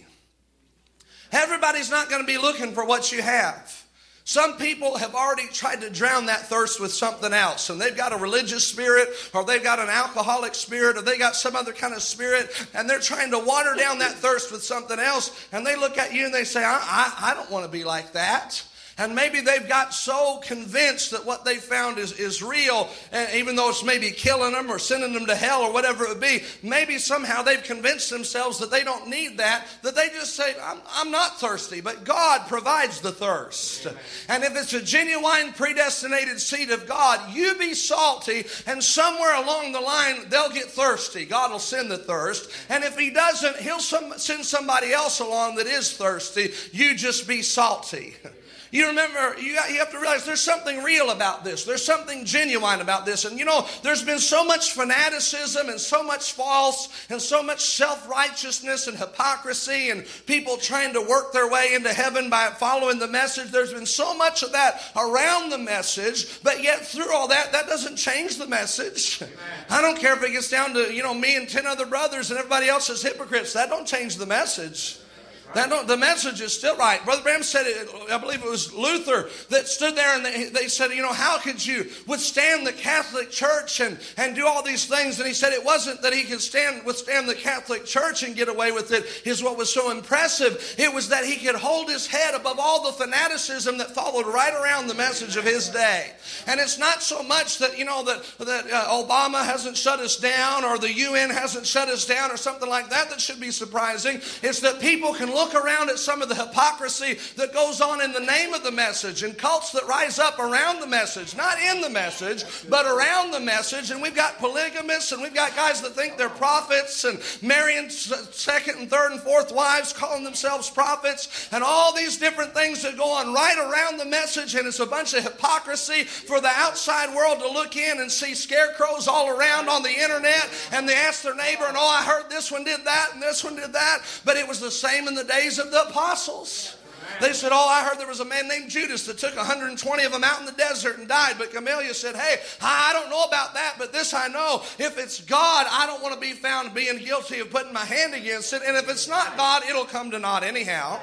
Everybody's not going to be looking for what you have. Some people have already tried to drown that thirst with something else, and they've got a religious spirit, or they've got an alcoholic spirit, or they got some other kind of spirit, and they're trying to water down that thirst with something else, and they look at you and they say, I don't want to be like that. And maybe they've got so convinced that what they found is real, and even though it's maybe killing them or sending them to hell or whatever it would be, maybe somehow they've convinced themselves that they don't need that they just say, I'm not thirsty, but God provides the thirst. Amen. And if it's a genuine predestinated seed of God, you be salty, and somewhere along the line, they'll get thirsty. God will send the thirst. And if he doesn't, he'll send somebody else along that is thirsty. You just be salty. You remember, you have to realize there's something real about this. There's something genuine about this. And there's been so much fanaticism and so much false and so much self-righteousness and hypocrisy and people trying to work their way into heaven by following the message. There's been so much of that around the message, but yet through all that doesn't change the message. Amen. I don't care if it gets down to, me and 10 other brothers and everybody else is hypocrites. That don't change the message. The message is still right. Brother Branham said it, I believe it was Luther that stood there and they said, how could you withstand the Catholic Church and do all these things? And he said it wasn't that he could withstand the Catholic Church and get away with it is what was so impressive. It was that he could hold his head above all the fanaticism that followed right around the message of his day. And it's not so much that, that Obama hasn't shut us down or the UN hasn't shut us down or something like that should be surprising. It's that people can look around at some of the hypocrisy that goes on in the name of the message and cults that rise up around the message, not in the message, but around the message. And we've got polygamists and we've got guys that think they're prophets and marrying second and third and fourth wives, calling themselves prophets, and all these different things that go on right around the message. And it's a bunch of hypocrisy for the outside world to look in and see scarecrows all around on the internet, and they ask their neighbor, and I heard this one did that and this one did that. But it was the same in the days of the apostles. They said, I heard there was a man named Judas that took 120 of them out in the desert and died. But Gamaliel said, hey, I don't know about that, but this I know. If it's God, I don't want to be found being guilty of putting my hand against it. And if it's not God, it'll come to naught anyhow.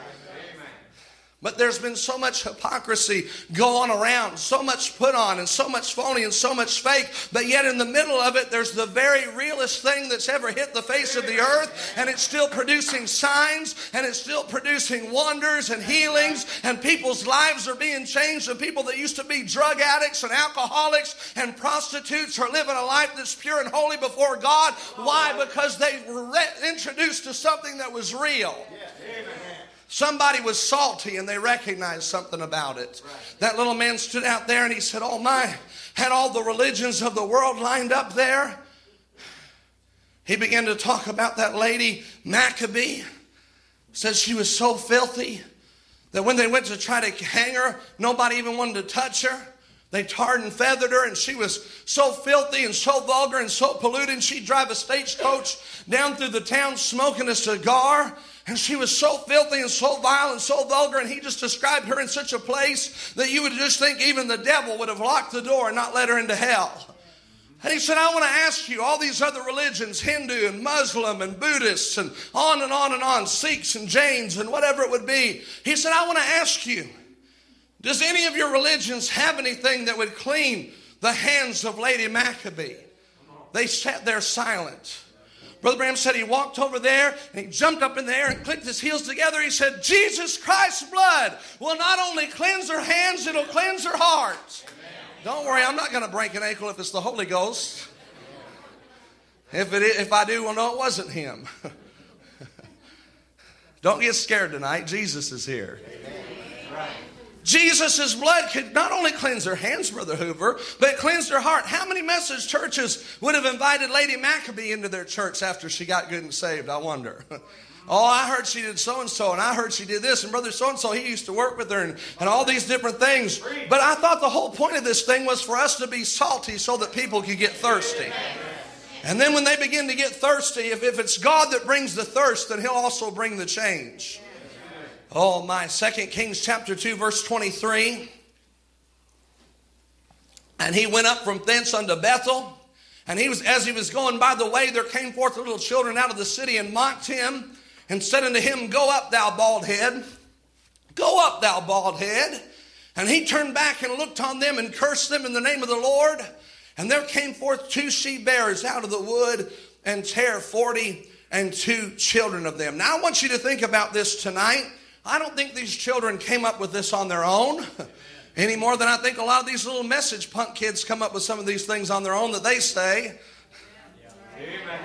But there's been so much hypocrisy going around, so much put on and so much phony and so much fake. But yet in the middle of it, there's the very realest thing that's ever hit the face of the earth. And it's still producing signs and it's still producing wonders and healings. And people's lives are being changed. And people that used to be drug addicts and alcoholics and prostitutes are living a life that's pure and holy before God. Why? Because they were introduced to something that was real. Somebody was salty and they recognized something about it. Right. That little man stood out there and he said, oh my, had all the religions of the world lined up there. He began to talk about that lady Maccabee. Said she was so filthy that when they went to try to hang her, nobody even wanted to touch her. They tarred and feathered her, and she was so filthy and so vulgar and so polluted. She'd drive a stagecoach down through the town smoking a cigar. And she was so filthy and so vile and so vulgar, and he just described her in such a place that you would just think even the devil would have locked the door and not let her into hell. And he said, I want to ask you, all these other religions, Hindu and Muslim and Buddhists and on and on and on, Sikhs and Jains and whatever it would be. He said, I want to ask you, Does any of your religions have anything that would clean the hands of Lady Maccabee? They sat there silent. Brother Branham said he walked over there and he jumped up in the air and clicked his heels together. He said, Jesus Christ's blood will not only cleanse her hands, it'll cleanse her heart. Don't worry, I'm not going to break an ankle if it's the Holy Ghost. If I do, well, no, it wasn't him. Don't get scared tonight. Jesus is here. Jesus' blood could not only cleanse her hands, Brother Hoover, but it cleansed her heart. How many message churches would have invited Lady Maccabee into their church after she got good and saved, I wonder? Oh, I heard she did so-and-so, and I heard she did this, and Brother so-and-so, he used to work with her, and all these different things. But I thought the whole point of this thing was for us to be salty so that people could get thirsty. And then when they begin to get thirsty, if it's God that brings the thirst, then he'll also bring the change. Oh my, 2 Kings chapter 2 verse 23. And he went up from thence unto Bethel. And as he was going by the way, there came forth the little children out of the city and mocked him and said unto him, Go up, thou bald head. Go up, thou bald head. And he turned back and looked on them and cursed them in the name of the Lord. And there came forth 2 she-bears out of the wood and tare 42 children of them. Now I want you to think about this tonight. I don't think these children came up with this on their own any more than I think a lot of these little message punk kids come up with some of these things on their own that they say. Amen.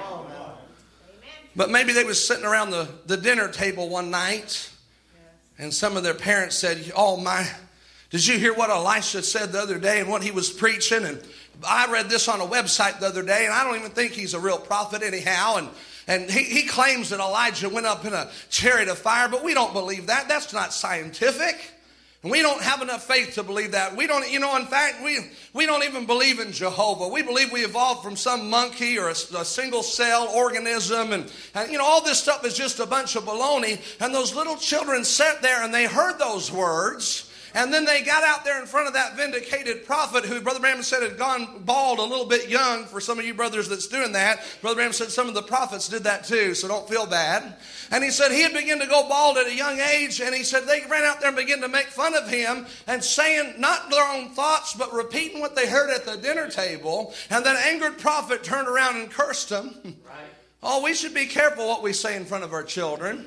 But maybe they was sitting around the dinner table one night and some of their parents said, Oh my, did you hear what Elisha said the other day and what he was preaching? And I read this on a website the other day and I don't even think he's a real prophet anyhow. And he claims that Elijah went up in a chariot of fire, but we don't believe that. That's not scientific. And we don't have enough faith to believe that. We don't, in fact, we don't even believe in Jehovah. We believe we evolved from some monkey or a single cell organism. And all this stuff is just a bunch of baloney. And those little children sat there and they heard those words. And then they got out there in front of that vindicated prophet who Brother Branham said had gone bald a little bit young for some of you brothers that's doing that. Brother Branham said some of the prophets did that too, so don't feel bad. And he said he had begun to go bald at a young age, and he said they ran out there and began to make fun of him and saying not their own thoughts, but repeating what they heard at the dinner table. And that angered prophet turned around and cursed them. Right. Oh, we should be careful what we say in front of our children.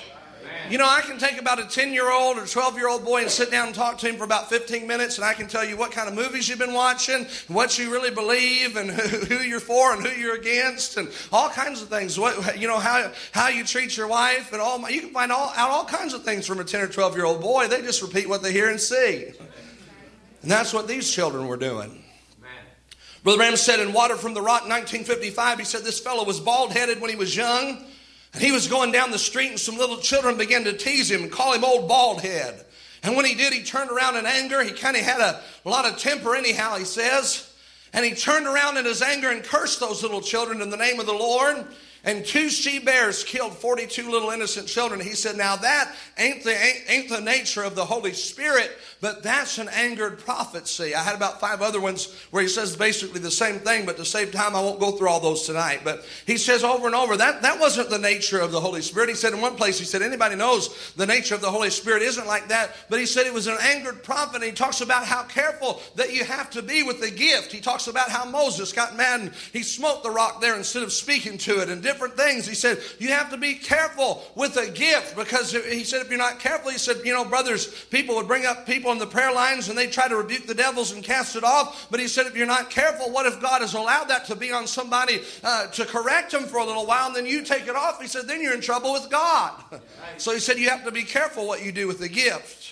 I can take about a 10-year-old or 12-year-old boy and sit down and talk to him for about 15 minutes, and I can tell you what kind of movies you've been watching, what you really believe, and who you're for and who you're against, and all kinds of things. How you treat your wife, and you can find out all kinds of things from a 10 or 12-year-old boy. They just repeat what they hear and see. And that's what these children were doing. Brother Branham said in Water from the Rock in 1955, he said this fellow was bald-headed when he was young. And he was going down the street and some little children began to tease him and call him old bald head. And when he did, he turned around in anger. He kind of had a lot of temper anyhow, he says. And he turned around in his anger and cursed those little children in the name of the Lord. And 2 she-bears killed 42 little innocent children. He said, now that ain't the nature of the Holy Spirit, but that's an angered prophecy. I had about 5 other ones where he says basically the same thing, but to save time, I won't go through all those tonight. But he says over and over, that wasn't the nature of the Holy Spirit. He said in one place, he said, anybody knows the nature of the Holy Spirit isn't like that. But he said it was an angered prophet. And he talks about how careful that you have to be with the gift. He talks about how Moses got mad and he smote the rock there instead of speaking to it and different things. He said, you have to be careful with a gift because he said, if you're not careful, he said, brothers, people would bring up people in the prayer lines and they try to rebuke the devils and cast it off. But he said, if you're not careful, what if God has allowed that to be on somebody to correct them for a little while and then you take it off? He said, then you're in trouble with God. So he said, you have to be careful what you do with the gift.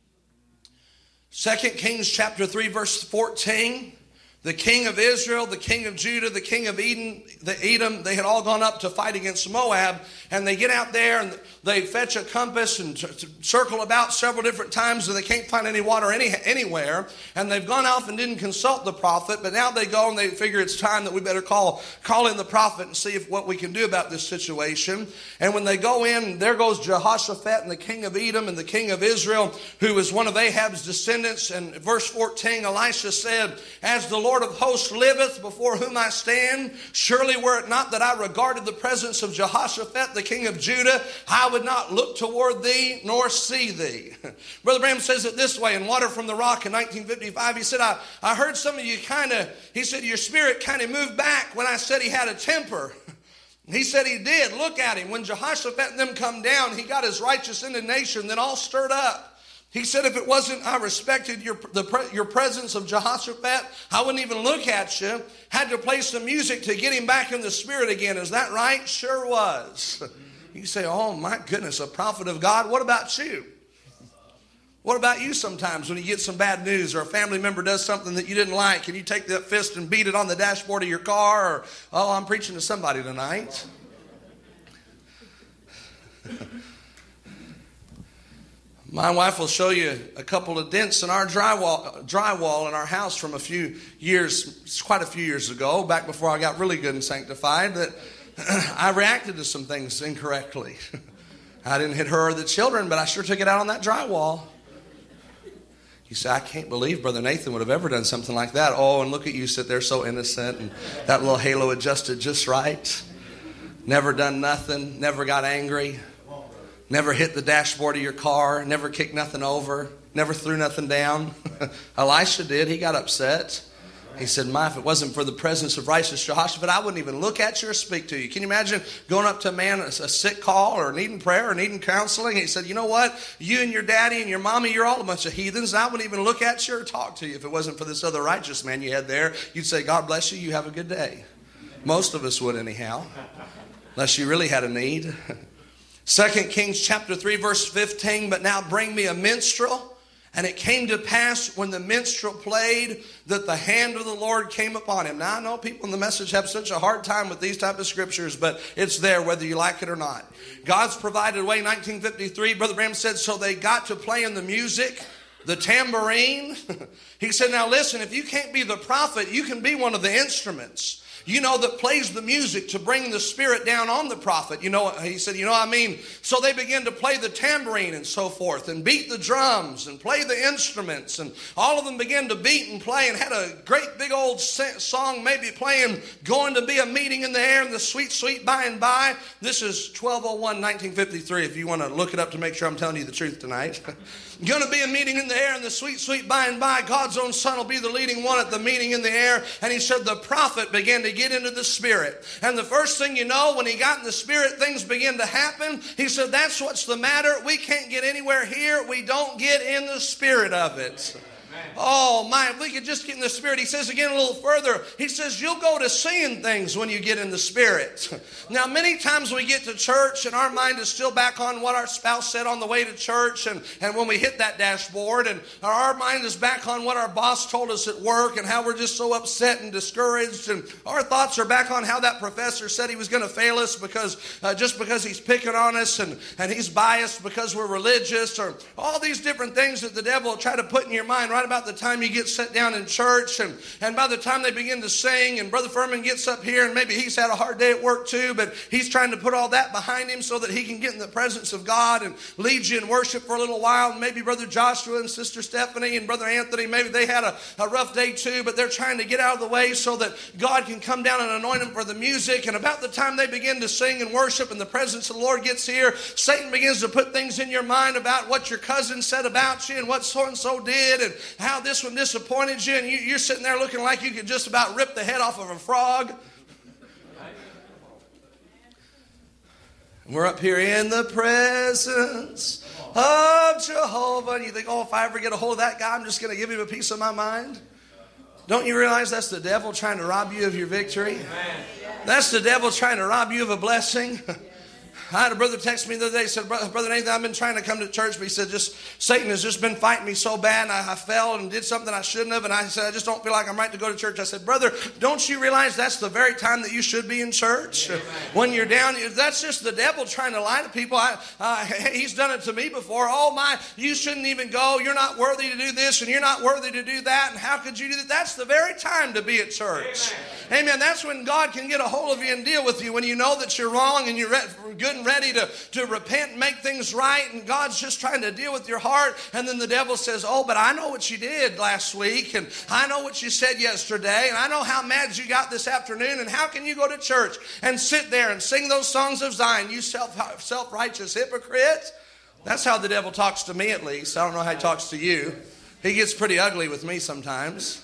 2 Kings chapter 3 verse 14. The king of Israel, the king of Judah, the king of Edom, they had all gone up to fight against Moab. And they get out there and they fetch a compass and circle about several different times and they can't find any water anywhere. And they've gone off and didn't consult the prophet. But now they go and they figure it's time that we better call in the prophet and see what we can do about this situation. And when they go in, there goes Jehoshaphat and the king of Edom and the king of Israel, who was one of Ahab's descendants. And verse 14, Elisha said, as the Lord Lord of hosts liveth, before whom I stand. Surely were it not that I regarded the presence of Jehoshaphat, the king of Judah, I would not look toward thee nor see thee. Brother Branham says it this way in Water from the Rock in 1955. He said, I heard some of you he said, your spirit kind of moved back when I said he had a temper. He said he did. Look at him. When Jehoshaphat and them come down, he got his righteous indignation then all stirred up. He said, if it wasn't I respected your presence of Jehoshaphat, I wouldn't even look at you. Had to play some music to get him back in the spirit again. Is that right? Sure was. You say, oh my goodness, a prophet of God. What about you? What about you sometimes when you get some bad news or a family member does something that you didn't like and you take that fist and beat it on the dashboard of your car? Or, oh, I'm preaching to somebody tonight. My wife will show you a couple of dents in our drywall in our house from a few years, it's quite a few years ago, back before I got really good and sanctified, that I reacted to some things incorrectly. I didn't hit her or the children, but I sure took it out on that drywall. You say, I can't believe Brother Nathan would have ever done something like that. Oh, and look at you sit there so innocent and that little halo adjusted just right. Never done nothing, never got angry, never hit the dashboard of your car, never kicked nothing over, never threw nothing down. Elisha did. He got upset. He said, if it wasn't for the presence of righteous Jehoshaphat, I wouldn't even look at you or speak to you. Can you imagine going up to a man, a sick call or needing prayer or needing counseling? He said, you know what? You and your daddy and your mommy, you're all a bunch of heathens. I wouldn't even look at you or talk to you if it wasn't for this other righteous man you had there. You'd say, God bless you. You have a good day. Most of us would anyhow, unless you really had a need. 2 Kings chapter 3, verse 15, but now bring me a minstrel. And it came to pass when the minstrel played that the hand of the Lord came upon him. Now, I know people in the message have such a hard time with these type of scriptures, but it's there whether you like it or not. God's provided a way. 1953, Brother Branham said, so they got to playing the music, the tambourine. He said, now listen, if you can't be the prophet, you can be one of the instruments. You know, that plays the music to bring the Spirit down on the prophet. You know, he said, you know what I mean? So they began to play the tambourine and so forth and beat the drums and play the instruments. And all of them began to beat and play and had a great big old song maybe playing, going to be a meeting in the air in the sweet, sweet by and by. This is 1201, 1953, if you want to look it up to make sure I'm telling you the truth tonight. Going to be a meeting in the air in the sweet, sweet by and by. God's own son will be the leading one at the meeting in the air. And he said the prophet began to get into the Spirit. And the first thing you know, when he got in the Spirit, things begin to happen. He said, that's what's the matter. We can't get anywhere here. We don't get in the Spirit of it. Oh my, if we could just get in the Spirit. He says again a little further, he says you'll go to seeing things when you get in the Spirit. Now many times we get to church and our mind is still back on what our spouse said on the way to church and when we hit that dashboard, and our mind is back on what our boss told us at work and how we're just so upset and discouraged, and our thoughts are back on how that professor said he was going to fail us because just because he's picking on us and he's biased because we're religious, or all these different things that the devil will try to put in your mind right about the time you get set down in church, and by the time they begin to sing and Brother Furman gets up here and maybe he's had a hard day at work too, but he's trying to put all that behind him so that he can get in the presence of God and lead you in worship for a little while. And maybe Brother Joshua and Sister Stephanie and Brother Anthony, maybe they had a rough day too, but they're trying to get out of the way so that God can come down and anoint them for the music. And about the time they begin to sing and worship and the presence of the Lord gets here, Satan begins to put things in your mind about what your cousin said about you and what so-and-so did and how this one disappointed you, and you're sitting there looking like you could just about rip the head off of a frog. We're up here in the presence of Jehovah, and you think, oh, if I ever get a hold of that guy, I'm just going to give him a piece of my mind. Don't you realize that's the devil trying to rob you of your victory? That's the devil trying to rob you of a blessing. I had a brother text me the other day. He said, Brother Nathan, I've been trying to come to church, but he said, Satan has just been fighting me so bad, and I fell and did something I shouldn't have, and I said, I just don't feel like I'm right to go to church. I said, brother, don't you realize that's the very time that you should be in church? Amen. When you're down, that's just the devil trying to lie to people. He's done it to me before. Oh my, you shouldn't even go. You're not worthy to do this, and you're not worthy to do that, and how could you do that? That's the very time to be at church. Amen. Amen. That's when God can get a hold of you and deal with you, when you know that you're wrong and you're getting ready to repent and make things right, and God's just trying to deal with your heart, and then the devil says, oh, but I know what you did last week, and I know what you said yesterday, and I know how mad you got this afternoon, and how can you go to church and sit there and sing those songs of Zion, you self-righteous hypocrite? That's how the devil talks to me, at least. I don't know how he talks to you. He gets pretty ugly with me sometimes.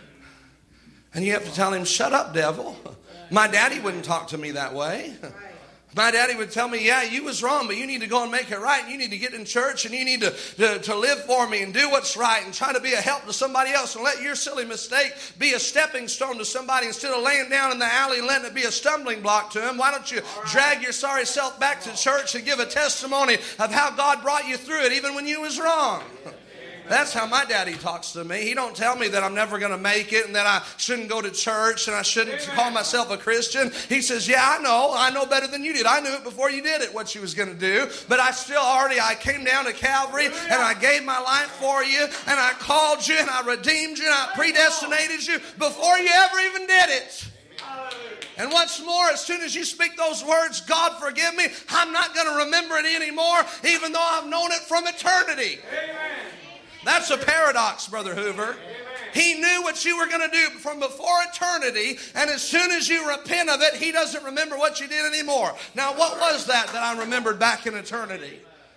And you have to tell him, shut up, devil. My daddy wouldn't talk to me that way. My daddy would tell me, yeah, you was wrong, but you need to go and make it right. You need to get in church, and you need to live for me and do what's right and try to be a help to somebody else, and let your silly mistake be a stepping stone to somebody instead of laying down in the alley and letting it be a stumbling block to him. Why don't you drag your sorry self back to church and give a testimony of how God brought you through it even when you was wrong? That's how my daddy talks to me. He don't tell me that I'm never going to make it and that I shouldn't go to church and I shouldn't call myself a Christian. He says, yeah, I know better than you did. I knew it before you did it, what you was going to do. But I came down to Calvary and I gave my life for you and I called you and I redeemed you and I predestinated you before you ever even did it. And what's more, as soon as you speak those words, God forgive me, I'm not going to remember it anymore, even though I've known it from eternity. Amen. That's a paradox, Brother Hoover. Amen. He knew what you were going to do from before eternity, and as soon as you repent of it, he doesn't remember what you did anymore. Now, what was that I remembered back in eternity?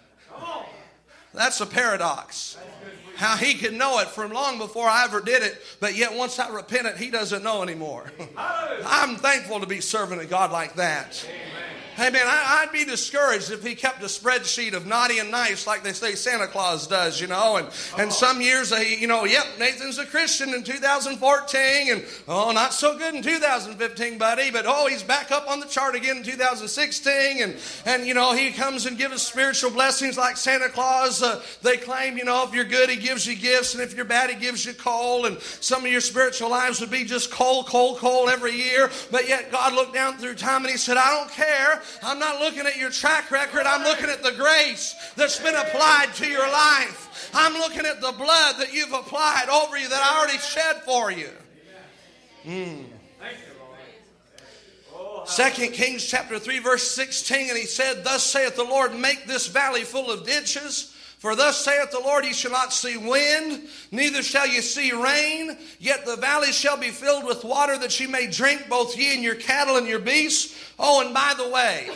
That's a paradox. How he could know it from long before I ever did it, but yet once I repent it, he doesn't know anymore. I'm thankful to be serving a God like that. Hey, man, I'd be discouraged if he kept a spreadsheet of naughty and nice like they say Santa Claus does, and some years, yep, Nathan's a Christian in 2014, and, not so good in 2015, buddy, but, he's back up on the chart again in 2016, and he comes and gives us spiritual blessings like Santa Claus. They claim, if you're good, he gives you gifts, and if you're bad, he gives you coal, and some of your spiritual lives would be just coal every year, but yet God looked down through time and he said, I don't care. I'm not looking at your track record. I'm looking at the grace that's been applied to your life. I'm looking at the blood that you've applied over you that I already shed for you. 2 Kings chapter 3 verse 16, and he said, thus saith the Lord, make this valley full of ditches. For thus saith the Lord, ye shall not see wind, neither shall ye see rain, yet the valley shall be filled with water that ye may drink, both ye and your cattle and your beasts. Oh, and by the way,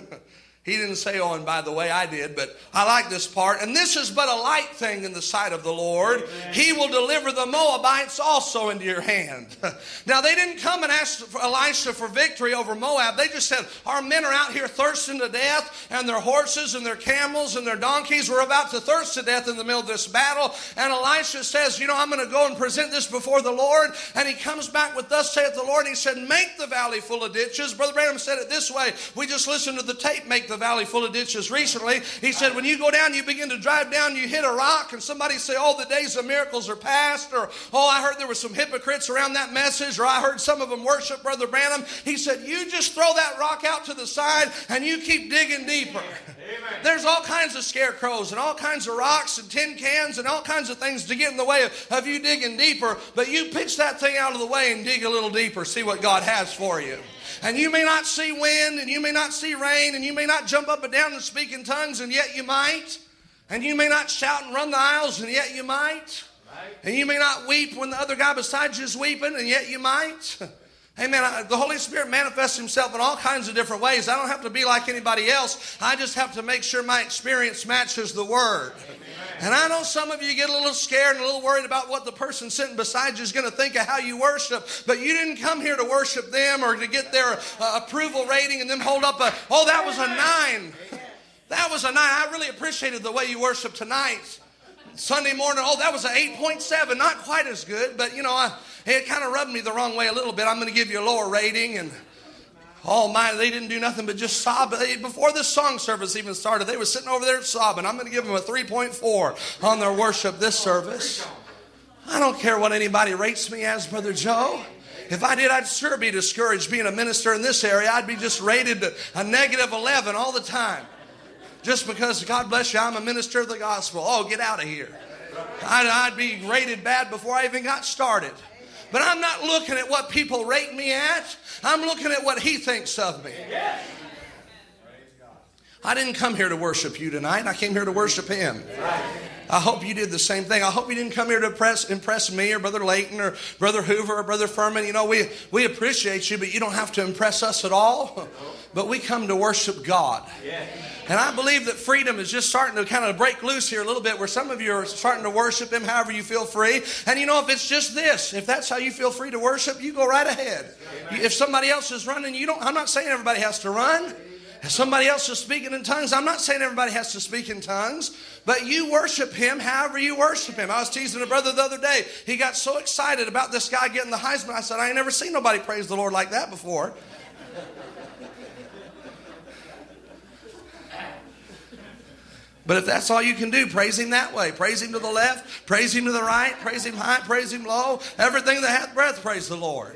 he didn't say, oh, and by the way, I did, but I like this part. And this is but a light thing in the sight of the Lord. Amen. He will deliver the Moabites also into your hand. Now, they didn't come and ask for Elisha for victory over Moab. They just said, our men are out here thirsting to death, and their horses and their camels and their donkeys were about to thirst to death in the middle of this battle. And Elisha says, I'm going to go and present this before the Lord. And he comes back with, thus saith the Lord. And he said, make the valley full of ditches. Brother Branham said it this way. We just listened to the tape, make the valley full of ditches recently. He said, when you go down, you begin to drive down, you hit a rock, and somebody say, the days of miracles are past, or, I heard there were some hypocrites around that message, or I heard some of them worship Brother Branham. He said, you just throw that rock out to the side, and you keep digging deeper. Amen. There's all kinds of scarecrows, and all kinds of rocks, and tin cans, and all kinds of things to get in the way of you digging deeper, but you pitch that thing out of the way and dig a little deeper, see what God has for you. And you may not see wind, and you may not see rain, and you may not jump up and down and speak in tongues, and yet you might. And you may not shout and run the aisles, and yet you might. And you may not weep when the other guy beside you is weeping, and yet you might. Amen. The Holy Spirit manifests himself in all kinds of different ways. I don't have to be like anybody else. I just have to make sure my experience matches the Word. And I know some of you get a little scared and a little worried about what the person sitting beside you is going to think of how you worship. But you didn't come here to worship them or to get their approval rating and them hold up that was a 9. That was a 9. I really appreciated the way you worshiped tonight. Sunday morning, that was an 8.7. Not quite as good, but it kind of rubbed me the wrong way a little bit. I'm going to give you a lower rating. And they didn't do nothing but just sob. Before this song service even started, they were sitting over there sobbing. I'm going to give them a 3.4 on their worship this service. I don't care what anybody rates me as, Brother Joe. If I did, I'd sure be discouraged being a minister in this area. I'd be just rated a negative 11 all the time. Just because, God bless you, I'm a minister of the gospel. Get out of here. I'd be rated bad before I even got started. But I'm not looking at what people rate me at. I'm looking at what he thinks of me. I didn't come here to worship you tonight. I came here to worship Him. I hope you did the same thing. I hope you didn't come here to impress me or Brother Layton or Brother Hoover or Brother Furman. You know, we appreciate you, but you don't have to impress us at all. But we come to worship God. And I believe that freedom is just starting to kind of break loose here a little bit, where some of you are starting to worship Him however you feel free. And you know, if it's just this, if that's how you feel free to worship, you go right ahead. If somebody else is running, I'm not saying everybody has to run. If somebody else is speaking in tongues, I'm not saying everybody has to speak in tongues, but you worship Him however you worship Him. I was teasing a brother the other day. He got so excited about this guy getting the Heisman. I said, I ain't never seen nobody praise the Lord like that before. But if that's all you can do, praise Him that way. Praise Him to the left, praise Him to the right, praise Him high, praise Him low. Everything that hath breath, praise the Lord.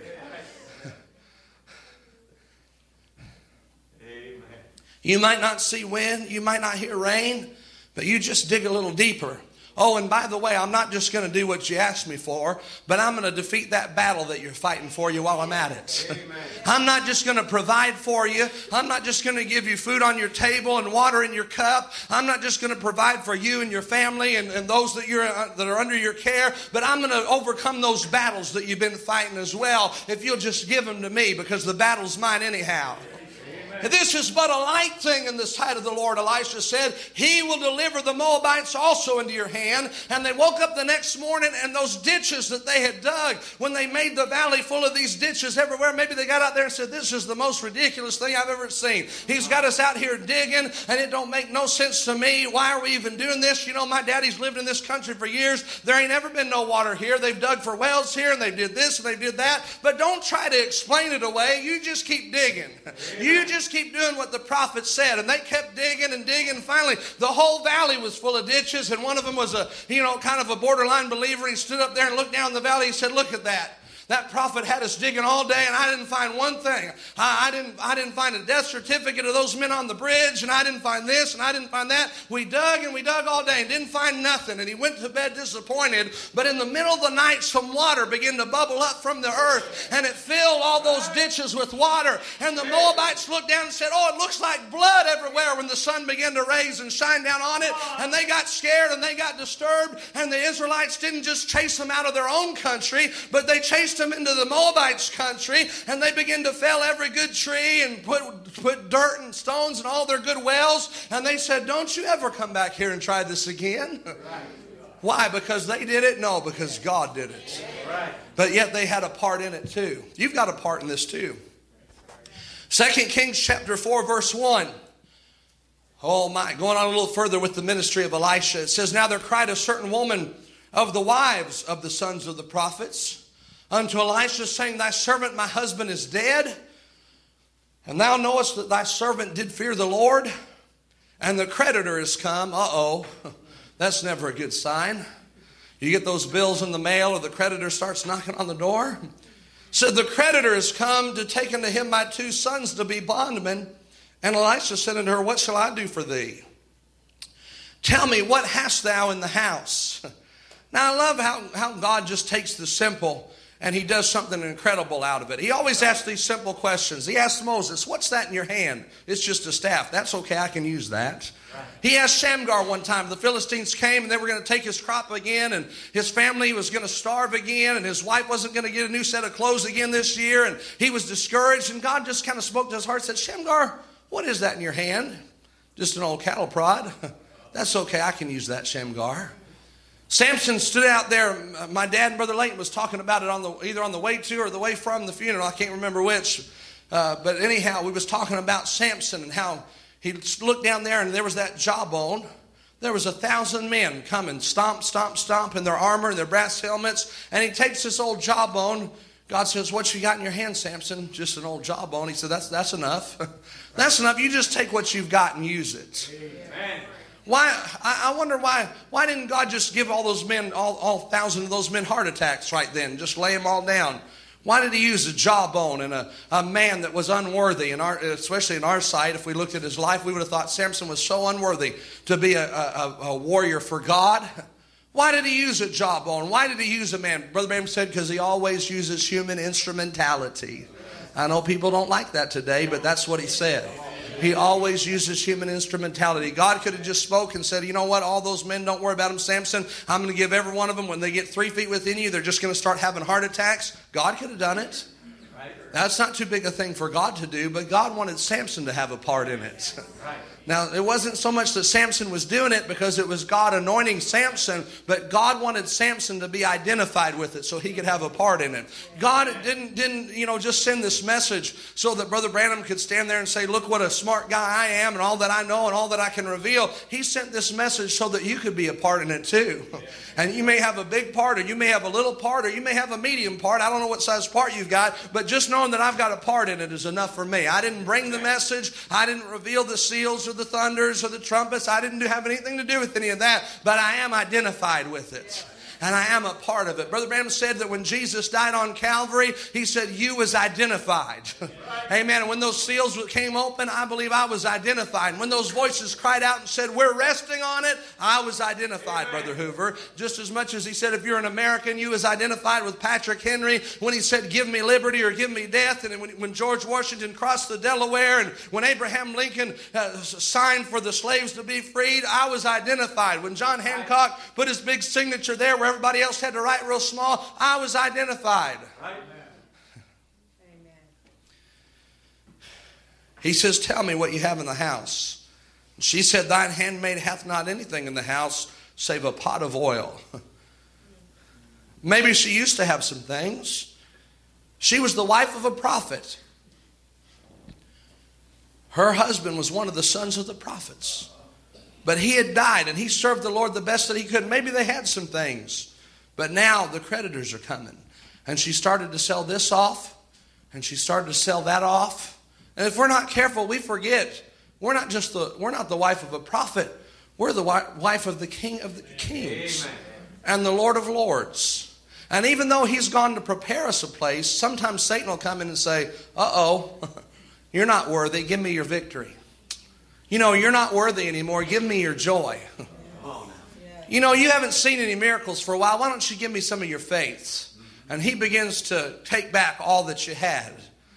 You might not see wind, you might not hear rain, but you just dig a little deeper. Oh, and by the way, I'm not just going to do what you asked me for, but I'm going to defeat that battle that you're fighting for you while I'm at it. Amen. I'm not just going to provide for you. I'm not just going to give you food on your table and water in your cup. I'm not just going to provide for you and your family and those that are under your care, but I'm going to overcome those battles that you've been fighting as well if you'll just give them to me, because the battle's mine anyhow. This is but a light thing in the sight of the Lord. Elisha said, He will deliver the Moabites also into your hand. And they woke up the next morning, and those ditches that they had dug, when they made the valley full of these ditches everywhere, maybe they got out there and said, this is the most ridiculous thing I've ever seen. He's got us out here digging, and it don't make no sense to me. Why are we even doing this? You know, my daddy's lived in this country for years. There ain't ever been no water here. They've dug for wells here, and they did this, and they did that. But don't try to explain it away. You just keep digging. You just keep doing what the prophet said. And they kept digging and digging. And finally, the whole valley was full of ditches. And one of them was kind of a borderline believer. He stood up there and looked down the valley. He said, look at that. That prophet had us digging all day, and I didn't find one thing. I didn't find a death certificate of those men on the bridge, and I didn't find this, and I didn't find that. We dug and we dug all day and didn't find nothing. And he went to bed disappointed. But in the middle of the night, some water began to bubble up from the earth, and it filled all those ditches with water. And the Moabites looked down and said, oh, it looks like blood everywhere, when the sun began to raise and shine down on it. And they got scared and they got disturbed. And the Israelites didn't just chase them out of their own country, but they chased them into the Moabites' country, and they began to fell every good tree and put dirt and stones in all their good wells. And they said, don't you ever come back here and try this again. Why? Because they did it? No, because God did it. But yet they had a part in it too. You've got a part in this too. 2 Kings chapter 4 verse 1. Oh my, going on a little further with the ministry of Elisha. It says, now there cried a certain woman of the wives of the sons of the prophets unto Elisha, saying, thy servant my husband is dead, and thou knowest that thy servant did fear the Lord, and the creditor is come. That's never a good sign. You get those bills in the mail, or the creditor starts knocking on the door. Said, the creditor is come to take unto him my 2 sons to be bondmen. And Elisha said unto her, what shall I do for thee? Tell me, what hast thou in the house? Now I love how God just takes the simple and He does something incredible out of it. He always asks these simple questions. He asked Moses, what's that in your hand? It's just a staff. That's okay, I can use that. He asked Shamgar one time. The Philistines came and they were going to take his crop again, and his family was going to starve again, and his wife wasn't going to get a new set of clothes again this year, and he was discouraged. And God just kind of spoke to his heart and said, Shamgar, what is that in your hand? Just an old cattle prod. That's okay, I can use that, Shamgar. Samson stood out there. My dad and Brother Layton was talking about it either on the way to or the way from the funeral. I can't remember which. But anyhow, we was talking about Samson and how he looked down there and there was that jawbone. There was 1,000 men coming, stomp, stomp, stomp in their armor and their brass helmets. And he takes this old jawbone. God says, what you got in your hand, Samson? Just an old jawbone. He said, that's enough. That's enough. You just take what you've got and use it. Amen. Why? I wonder why didn't God just give all those men, all 1,000 of those men heart attacks right then? Just lay them all down. Why did He use a jawbone and a man that was unworthy? Especially in our sight, if we looked at his life, we would have thought Samson was so unworthy to be a warrior for God. Why did He use a jawbone? Why did He use a man? Brother Branham said, because He always uses human instrumentality. I know people don't like that today, but that's what he said. He always uses human instrumentality. God could have just spoke and said, you know what, all those men, don't worry about them, Samson. I'm going to give every one of them, when they get 3 feet within you, they're just going to start having heart attacks. God could have done it. That's not too big a thing for God to do, but God wanted Samson to have a part in it. Now, it wasn't so much that Samson was doing it because it was God anointing Samson, but God wanted Samson to be identified with it so he could have a part in it. God didn't just send this message so that Brother Branham could stand there and say, look what a smart guy I am and all that I know and all that I can reveal. He sent this message so that you could be a part in it too. And you may have a big part, or you may have a little part, or you may have a medium part. I don't know what size part you've got, but just knowing that I've got a part in it is enough for me. I didn't bring the message. I didn't reveal the seals or the thunders or the trumpets. I didn't have anything to do with any of that, but I am identified with it. And I am a part of it. Brother Branham said that when Jesus died on Calvary, he said, you was identified. Amen. And when those seals came open, I believe I was identified. And when those voices cried out and said, we're resting on it, I was identified, Brother Hoover. Just as much as he said, if you're an American, you was identified with Patrick Henry when he said, give me liberty or give me death. And when George Washington crossed the Delaware, and when Abraham Lincoln signed for the slaves to be freed, I was identified. When John Hancock put his big signature there where everybody else had to write real small, I was identified. Amen. He says, tell me what you have in the house. She said, thine handmaid hath not anything in the house save a pot of oil. Maybe she used to have some things. She was the wife of a prophet. Her husband was one of the sons of the prophets. But he had died, and he served the Lord the best that he could. Maybe they had some things. But now the creditors are coming. And she started to sell this off, and she started to sell that off. And if we're not careful, we forget we're not the wife of a prophet. We're the wife of the King of the Kings. Amen. And the Lord of Lords. And even though he's gone to prepare us a place, sometimes Satan will come in and say, uh-oh, you're not worthy. Give me your victory. You know, you're not worthy anymore. Give me your joy. You know, you haven't seen any miracles for a while. Why don't you give me some of your faith? And he begins to take back all that you had.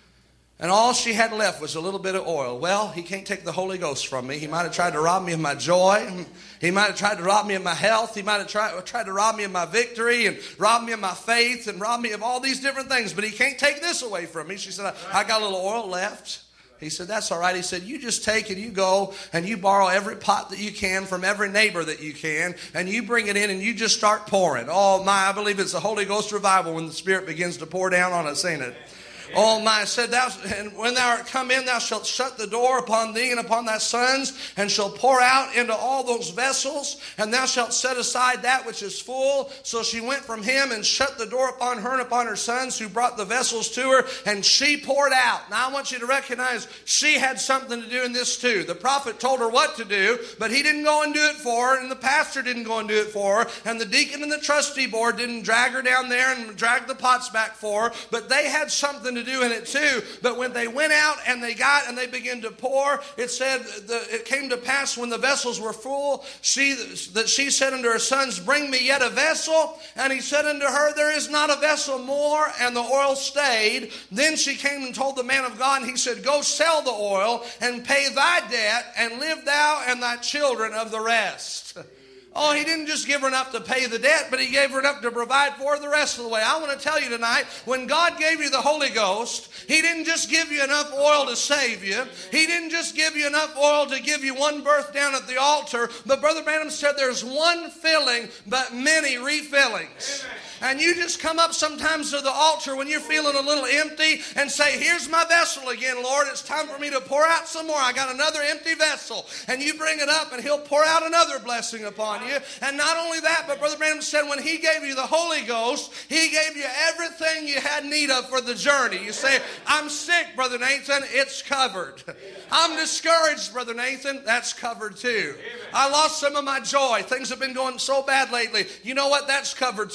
And all she had left was a little bit of oil. Well, he can't take the Holy Ghost from me. He might have tried to rob me of my joy. He might have tried to rob me of my health. He might have tried to rob me of my victory and rob me of my faith and rob me of all these different things. But he can't take this away from me. She said, I got a little oil left. He said, that's all right. He said, you just take and you go and you borrow every pot that you can from every neighbor that you can, and you bring it in and you just start pouring. Oh my, I believe it's the Holy Ghost revival when the Spirit begins to pour down on us, ain't it? Oh my, said, and when thou art come in, thou shalt shut the door upon thee and upon thy sons, and shall pour out into all those vessels, and thou shalt set aside that which is full. So she went from him and shut the door upon her and upon her sons, who brought the vessels to her, and she poured out. Now I want you to recognize she had something to do in this too. The prophet told her what to do, but he didn't go and do it for her, and the pastor didn't go and do it for her, and the deacon and the trustee board didn't drag her down there and drag the pots back for her, but they had something to do in it too. But when they went out and they began to pour, it said it came to pass when the vessels were full, she said unto her sons, bring me yet a vessel. And he said unto her, there is not a vessel more. And the oil stayed. Then she came and told the man of God, and he said, go sell the oil and pay thy debt, and live thou and thy children of the rest. Oh, he didn't just give her enough to pay the debt, but he gave her enough to provide for her the rest of the way. I want to tell you tonight, when God gave you the Holy Ghost, he didn't just give you enough oil to save you. He didn't just give you enough oil to give you one birth down at the altar. But Brother Branham said there's one filling, but many refillings. Amen. And you just come up sometimes to the altar when you're feeling a little empty and say, here's my vessel again, Lord. It's time for me to pour out some more. I got another empty vessel. And you bring it up and he'll pour out another blessing upon you. And not only that, but Brother Branham said when he gave you the Holy Ghost, he gave you everything you had need of for the journey. You say, I'm sick, Brother Nathan. It's covered. I'm discouraged, Brother Nathan. That's covered too. I lost some of my joy. Things have been going so bad lately. You know what? That's covered too. Just give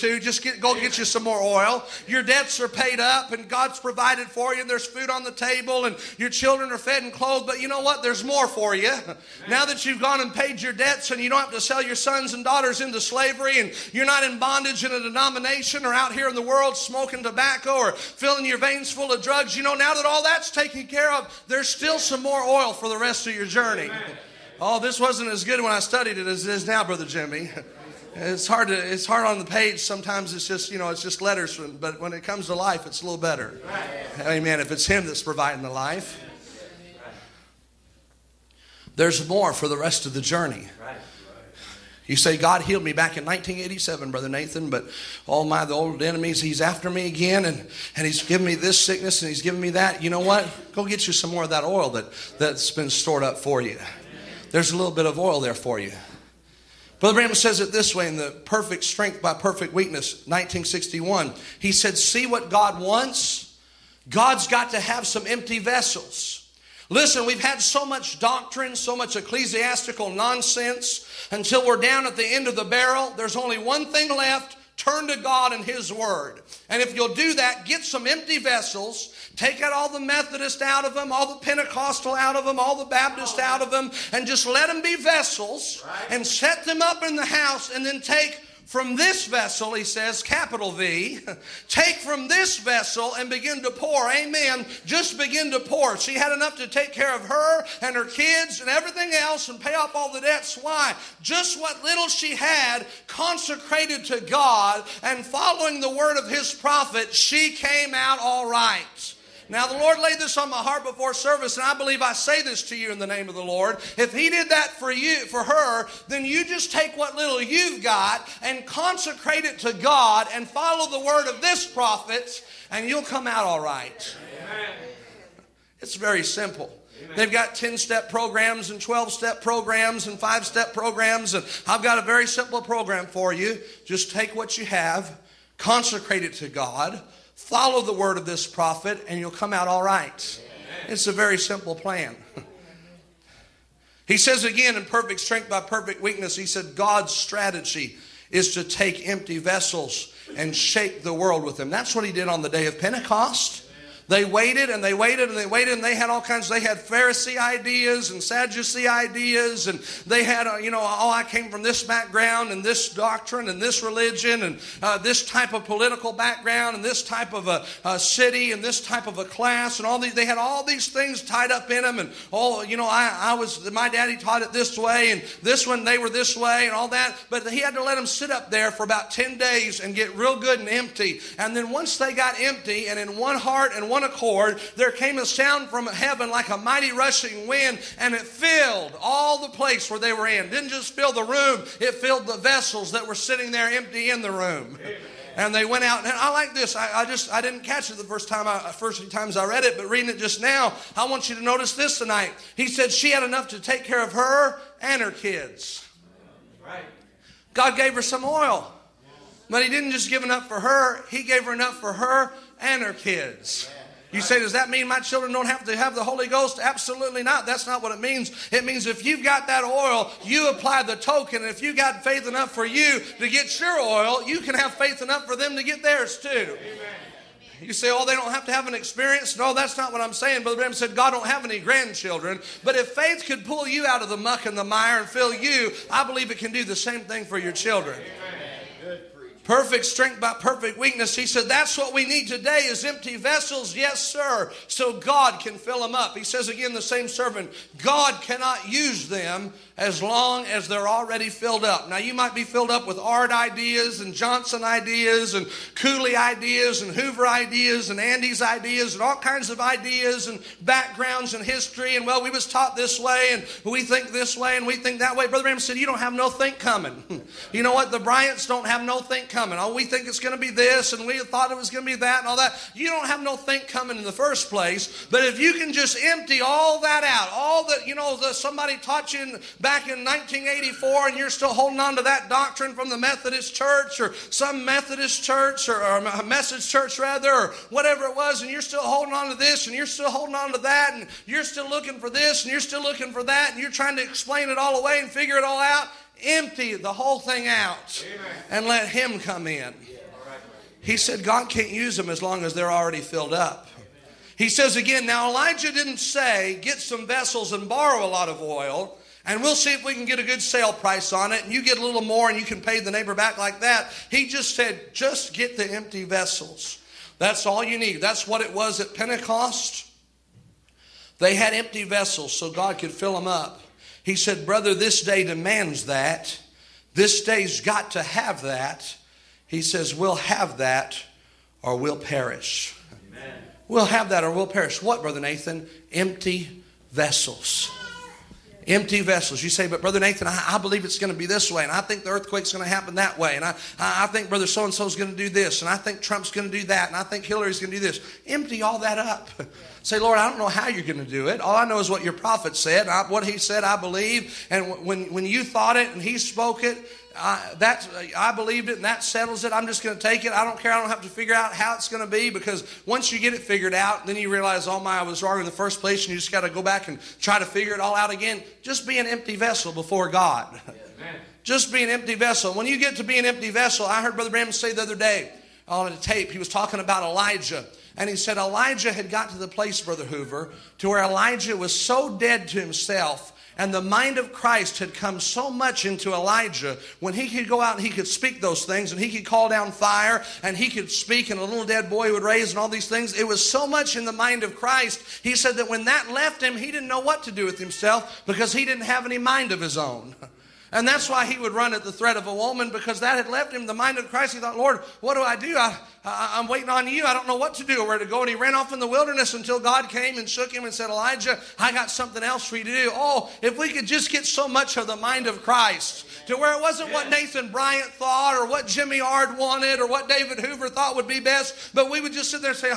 go get you some more oil. Your debts are paid up and God's provided for you and there's food on the table and your children are fed and clothed. But you know what? There's more for you. Now that you've gone and paid your debts and you don't have to sell your sons and daughters into slavery and you're not in bondage in a denomination or out here in the world smoking tobacco or filling your veins full of drugs, you know, now that all that's taken care of, there's still some more oil for the rest of your journey. Oh, this wasn't as good when I studied it as it is now, Brother Jimmy. It's hard on the page. Sometimes it's just, it's just letters. But when it comes to life, it's a little better. Amen. If it's Him that's providing the life. There's more for the rest of the journey. You say, God healed me back in 1987, Brother Nathan, but the old enemies, He's after me again, and He's given me this sickness, and He's given me that. You know what? Go get you some more of that oil that's been stored up for you. There's a little bit of oil there for you. Brother Branham says it this way in the Perfect Strength by Perfect Weakness, 1961. He said, see what God wants? God's got to have some empty vessels. Listen, we've had so much doctrine, so much ecclesiastical nonsense. Until we're down at the end of the barrel, there's only one thing left. Turn to God and His Word. And if you'll do that, get some empty vessels. Take out all the Methodist out of them, all the Pentecostal out of them, all the Baptist out of them, and just let them be vessels and set them up in the house, and then take from this vessel, he says, capital V, take from this vessel and begin to pour. Amen. Just begin to pour. She had enough to take care of her and her kids and everything else and pay off all the debts. Why? Just what little she had consecrated to God and following the word of His prophet, she came out all right. Now, the Lord laid this on my heart before service, and I believe I say this to you in the name of the Lord. If He did that for you, for her, then you just take what little you've got and consecrate it to God and follow the word of this prophet, and you'll come out all right. Amen. It's very simple. Amen. They've got 10-step programs and 12-step programs and 5-step programs, and I've got a very simple program for you. Just take what you have, consecrate it to God, follow the word of this prophet, and you'll come out all right. Amen. It's a very simple plan. He says again in Perfect Strength by Perfect Weakness, he said God's strategy is to take empty vessels and shake the world with them. That's what He did on the day of Pentecost. They waited and they waited and they waited, and they had all kinds. They had Pharisee ideas and Sadducee ideas, and they had, I came from this background and this doctrine and this religion and this type of political background and this type of a city and this type of a class and all these. They had all these things tied up in them, and my daddy taught it this way, and this one they were this way and all that. But he had to let them sit up there for about 10 days and get real good and empty. And then once they got empty and in one heart and one accord, there came a sound from heaven like a mighty rushing wind, and it filled all the place where they were in. It didn't just fill the room, it filled the vessels that were sitting there empty in the room. Amen. And they went out, and I like this. I didn't catch it the first few times I read it, but reading it just now, I want you to notice this tonight. He said she had enough to take care of her and her kids. Right. God gave her some oil, but He didn't just give enough for her. He gave her enough for her and her kids. You say, does that mean my children don't have to have the Holy Ghost? Absolutely not. That's not what it means. It means if you've got that oil, you apply the token. And if you got faith enough for you to get your oil, you can have faith enough for them to get theirs too. Amen. You say, they don't have to have an experience. No, that's not what I'm saying. Brother Branham said God don't have any grandchildren. But if faith could pull you out of the muck and the mire and fill you, I believe it can do the same thing for your children. Amen. Perfect strength by perfect weakness. He said that's what we need today is empty vessels. Yes, sir. So God can fill them up. He says again, the same servant, God cannot use them as long as they're already filled up. Now, you might be filled up with Art ideas and Johnson ideas and Cooley ideas and Hoover ideas and Andy's ideas and all kinds of ideas and backgrounds and history. And, we was taught this way and we think this way and we think that way. Brother Branham said, you don't have no think coming. You know what? The Bryants don't have no think coming. Oh, we think it's going to be this and we thought it was going to be that and all that. You don't have no think coming in the first place. But if you can just empty all that out, all that, somebody taught you back in 1984 and you're still holding on to that doctrine from the Methodist church or some Methodist church or a Message church rather, or whatever it was, and you're still holding on to this and you're still holding on to that and you're still looking for this and you're still looking for that and you're trying to explain it all away and figure it all out. Empty the whole thing out. Amen. And let Him come in. He said God can't use them as long as they're already filled up. He says again, now Elijah didn't say, get some vessels and borrow a lot of oil, and we'll see if we can get a good sale price on it, and you get a little more and you can pay the neighbor back like that. He just said, just get the empty vessels. That's all you need. That's what it was at Pentecost. They had empty vessels so God could fill them up. He said, brother, this day demands that. This day's got to have that. He says, we'll have that or we'll perish. Amen. We'll have that or we'll perish. What, Brother Nathan? Empty vessels. Empty vessels. You say, but Brother Nathan, I believe it's going to be this way, and I think the earthquake's going to happen that way, and I think Brother so-and-so's going to do this, and I think Trump's going to do that, and I think Hillary's going to do this. Empty all that up. Say, Lord, I don't know how you're going to do it. All I know is what your prophet said. What he said, I believe. And when you thought it and he spoke it, I believed it, and that settles it. I'm just going to take it. I don't care. I don't have to figure out how it's going to be, because once you get it figured out, then you realize, oh my, I was wrong in the first place, and you just got to go back and try to figure it all out again. Just be an empty vessel before God. Amen. Just be an empty vessel. When you get to be an empty vessel, I heard Brother Branham say the other day on a tape, he was talking about Elijah. And he said Elijah had got to the place, Brother Hoover, to where Elijah was so dead to himself, and the mind of Christ had come so much into Elijah, when he could go out and he could speak those things, and he could call down fire, and he could speak, and a little dead boy would raise, and all these things. It was so much in the mind of Christ. He said that when that left him, he didn't know what to do with himself, because he didn't have any mind of his own. And that's why he would run at the threat of a woman, because that had left him the mind of Christ. He thought, Lord, what do I do? I'm waiting on you. I don't know what to do or where to go. And he ran off in the wilderness until God came and shook him and said, Elijah, I got something else for you to do. Oh, if we could just get so much of the mind of Christ to where it wasn't what Nathan Bryant thought or what Jimmy Ard wanted or what David Hoover thought would be best, but we would just sit there and say,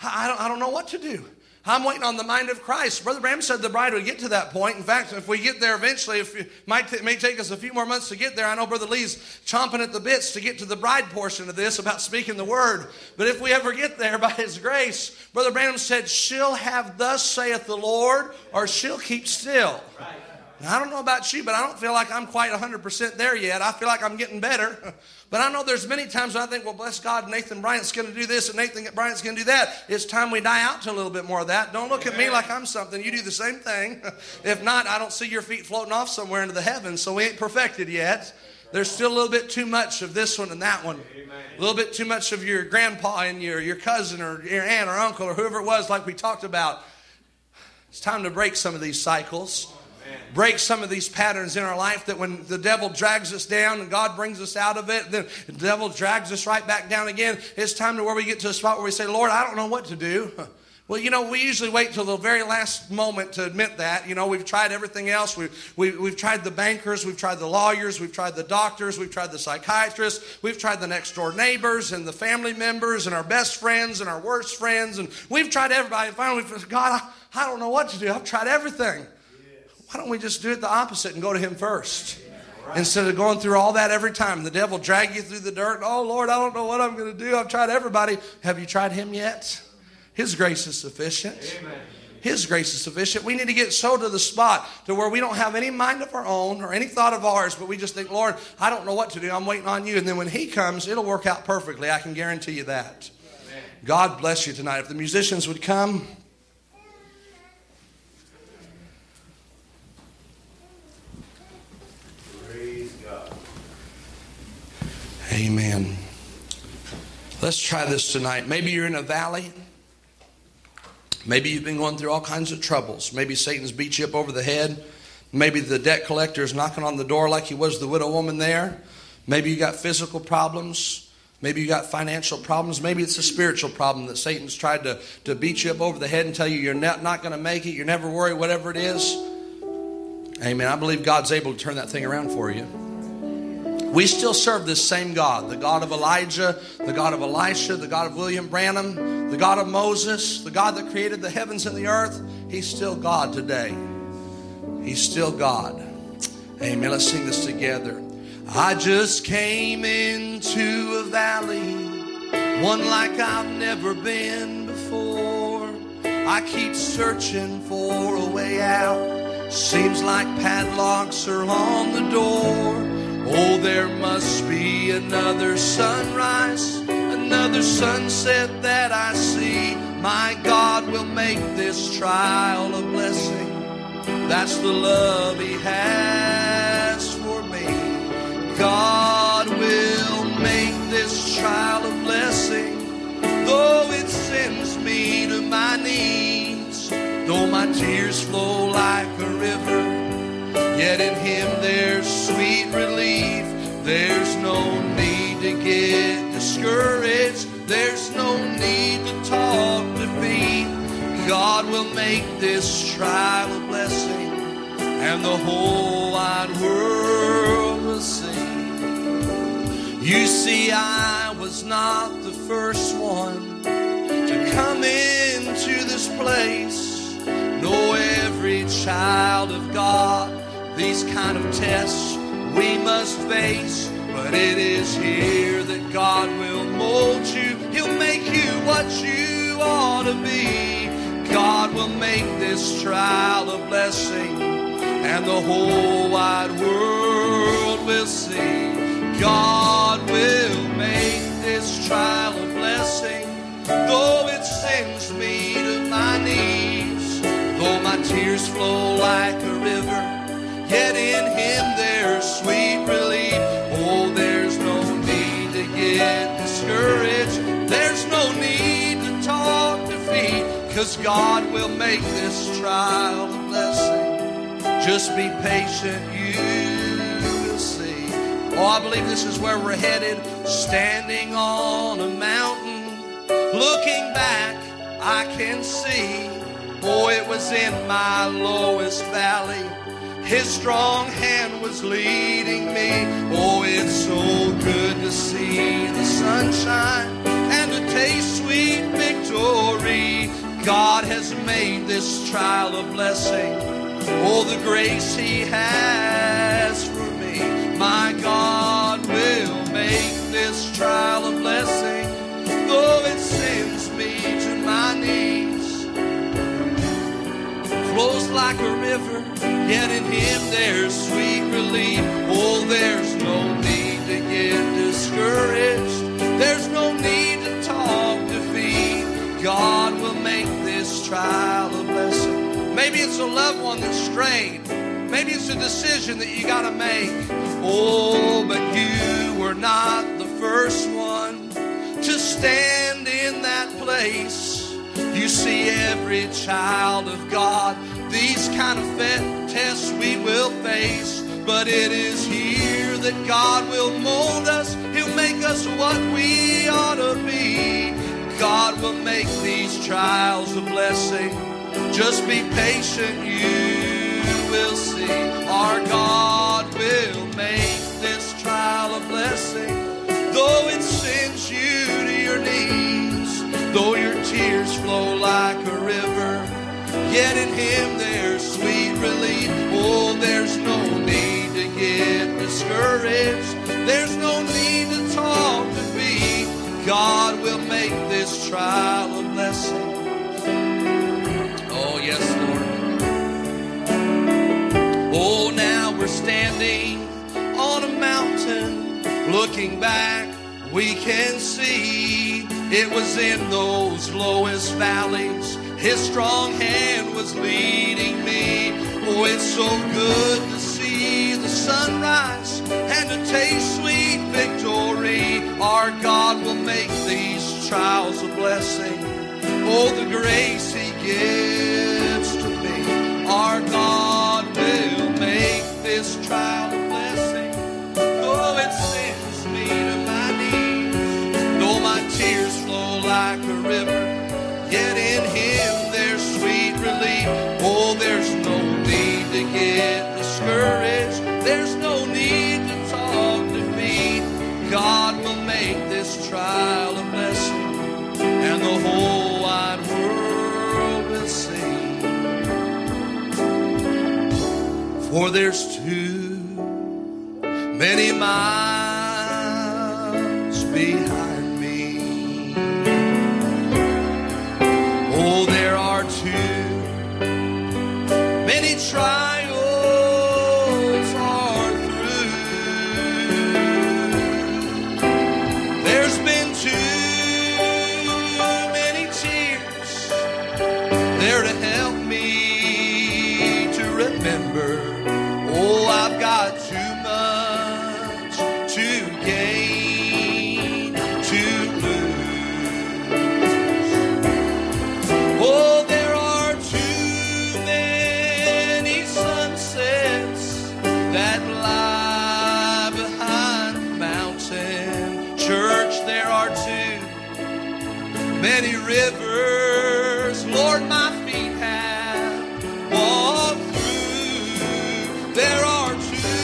I don't know what to do. I'm waiting on the mind of Christ. Brother Branham said the bride would get to that point. In fact, if we get there eventually, it may take us a few more months to get there. I know Brother Lee's chomping at the bits to get to the bride portion of this about speaking the word. But if we ever get there by His grace, Brother Branham said, she'll have thus saith the Lord, or she'll keep still. Right. Now, I don't know about you, but I don't feel like I'm quite 100% there yet. I feel like I'm getting better. But I know there's many times when I think, well, bless God, Nathan Bryant's going to do this and Nathan Bryant's going to do that. It's time we die out to a little bit more of that. Don't look at me like I'm something. You do the same thing. If not, I don't see your feet floating off somewhere into the heavens, so we ain't perfected yet. There's still a little bit too much of this one and that one. A little bit too much of your grandpa and your cousin or your aunt or uncle or whoever it was, like we talked about. It's time to break some of these cycles. Break some of these patterns in our life, that when the devil drags us down and God brings us out of it, then the devil drags us right back down again. It's time to where we get to a spot where we say, Lord, I don't know what to do. Well, we usually wait till the very last moment to admit that. We've tried everything else. We've tried the bankers. We've tried the lawyers. We've tried the doctors. We've tried the psychiatrists. We've tried the next door neighbors and the family members and our best friends and our worst friends. And we've tried everybody. And finally, we said, God, I don't know what to do. I've tried everything. Why don't we just do it the opposite and go to Him first? Instead of going through all that every time. The devil drag you through the dirt. Oh, Lord, I don't know what I'm going to do. I've tried everybody. Have you tried Him yet? His grace is sufficient. Amen. His grace is sufficient. We need to get so to the spot to where we don't have any mind of our own or any thought of ours, but we just think, Lord, I don't know what to do. I'm waiting on you. And then when He comes, it'll work out perfectly. I can guarantee you that. Amen. God bless you tonight. If the musicians would come. Amen. Let's try this tonight. Maybe you're in a valley. Maybe you've been going through all kinds of troubles. Maybe Satan's beat you up over the head. Maybe the debt collector is knocking on the door like he was the widow woman there. Maybe you got physical problems. Maybe you got financial problems. Maybe it's a spiritual problem that Satan's tried to beat you up over the head and tell you you're not going to make it. You're never worried, whatever it is. Amen. I believe God's able to turn that thing around for you. We still serve this same God, the God of Elijah, the God of Elisha, the God of William Branham, the God of Moses, the God that created the heavens and the earth. He's still God today. He's still God. Amen. Let's sing this together. I just came into a valley, one like I've never been before. I keep searching for a way out. Seems like padlocks are on the door. Oh, there must be another sunrise, another another sunset that I see. My God will make this trial a blessing. That's the love He has for me. God will make this trial a blessing, though it sends me to my knees. Though my tears flow like a river, yet in Him there's sweet relief. There's no need to get discouraged. There's no need to talk defeat. God will make this trial a blessing, and the whole wide world will see. You see, I was not the first one to come into this place. No, every child of God, these kind of tests we must face. But it is here that God will mold you. He'll make you what you ought to be. God will make this trial a blessing, and the whole wide world will see. God will make this trial a blessing, though it sends me to my knees. Though my tears flow like a river, yet in Him there's sweet relief. Oh, there's no need to get discouraged. There's no need to talk defeat, 'cause God will make this trial a blessing. Just be patient, you will see. Oh, I believe this is where we're headed. Standing on a mountain, looking back, I can see. Oh, it was in my lowest valley His strong hand was leading me. Oh, it's so good to see the sunshine and to taste sweet victory. God has made this trial a blessing. Oh, the grace He has for me. My God will make this trial a blessing, though it sends me to my knees. Flows like a river, yet in Him there's sweet relief. Oh, there's no need to get discouraged. There's no need to talk defeat. God will make this trial a blessing. Maybe it's a loved one that's strayed. Maybe it's a decision that you got to make. Oh, but you were not the first one to stand in that place. You see, every child of God, these kind of tests we will face. But it is here that God will mold us. He'll make us what we ought to be. God will make these trials a blessing. Just be patient, you will see. Our God will make this trial a blessing, though it sends you to your knees. Though your tears flow like a river, yet in Him there's sweet relief. Oh, there's no need to get discouraged. There's no need to talk defeat. God will make this trial a blessing. Oh, yes, Lord. Oh, now we're standing on a mountain. Looking back, we can see it was in those lowest valleys His strong hand was leading me. Oh, it's so good to see the sunrise and to taste sweet victory. Our God will make these trials a blessing. Oh, the grace He gives to me. Our God will make this trial a blessing. Oh, it sends me to my knees. Though my tears flow like a river, yet in Him there's sweet relief. Oh, there's no need to get discouraged. There's no need to talk defeat. God will make this trial a blessing, and the whole wide world will see. For there's too many miles behind me. Oh, there are too many trials are through. There's been too rivers, Lord, my feet have walked through. There are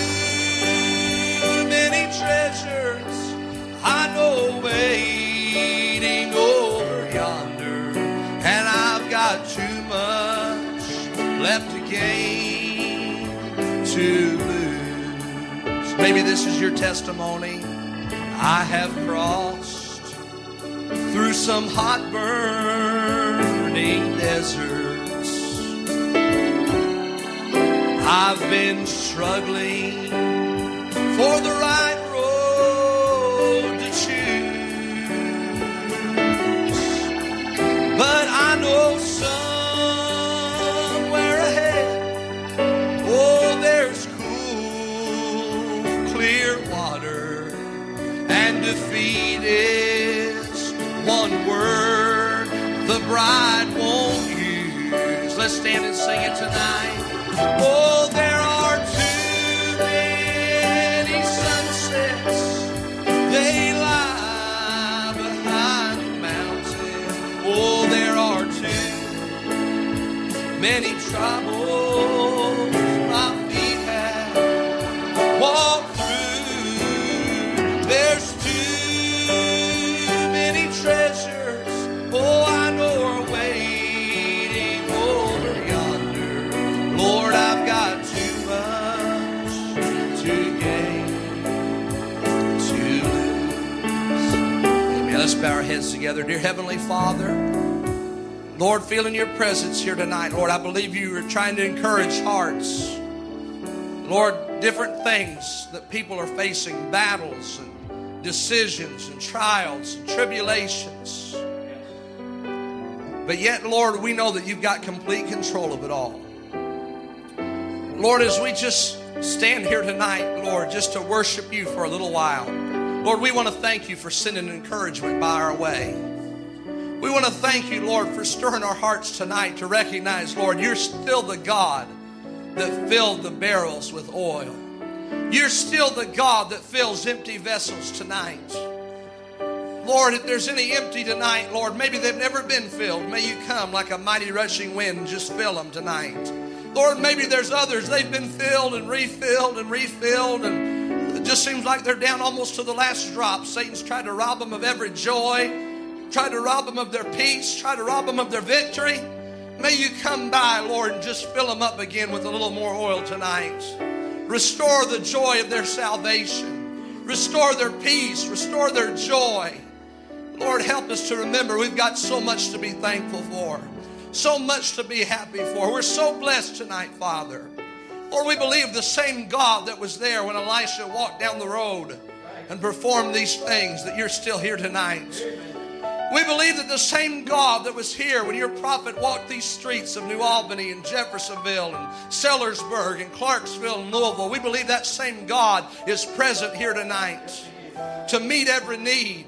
too many treasures I know waiting over yonder, and I've got too much left to gain to lose. Maybe this is your testimony. I have crossed through some hot burning deserts. I've been struggling for the right road to choose, but I know somewhere ahead, oh, there's cool, clear water, and defeat is one word the bride won't use. Let's stand and sing it tonight. Oh, there are too many sunsets, they lie behind the mountain. Oh, there are too many troubles my feet have walked through. There's too many treasures, oh, I know are waiting over yonder. Lord, I've got too much to gain, to lose. Amen. Let's bow our heads together. Dear Heavenly Father, Lord, feeling your presence here tonight, Lord, I believe you are trying to encourage hearts. Lord, different things that people are facing, battles and decisions and trials and tribulations. But yet, Lord, we know that you've got complete control of it all. Lord, as we just stand here tonight, Lord, just to worship you for a little while, Lord, we want to thank you for sending encouragement by our way. We want to thank you, Lord, for stirring our hearts tonight to recognize, Lord, you're still the God that filled the barrels with oil. You're still the God that fills empty vessels tonight. Lord, if there's any empty tonight, Lord, maybe they've never been filled, may you come like a mighty rushing wind and just fill them tonight. Lord, maybe there's others, they've been filled and refilled, and it just seems like they're down almost to the last drop. Satan's tried to rob them of every joy, tried to rob them of their peace, tried to rob them of their victory. May you come by, Lord, and just fill them up again with a little more oil tonight. Restore the joy of their salvation. Restore their peace. Restore their joy. Lord, help us to remember we've got so much to be thankful for. So much to be happy for. We're so blessed tonight, Father. Lord, we believe the same God that was there when Elisha walked down the road and performed these things, that you're still here tonight. We believe that the same God that was here when your prophet walked these streets of New Albany and Jeffersonville and Sellersburg and Clarksville and Louisville, we believe that same God is present here tonight to meet every need.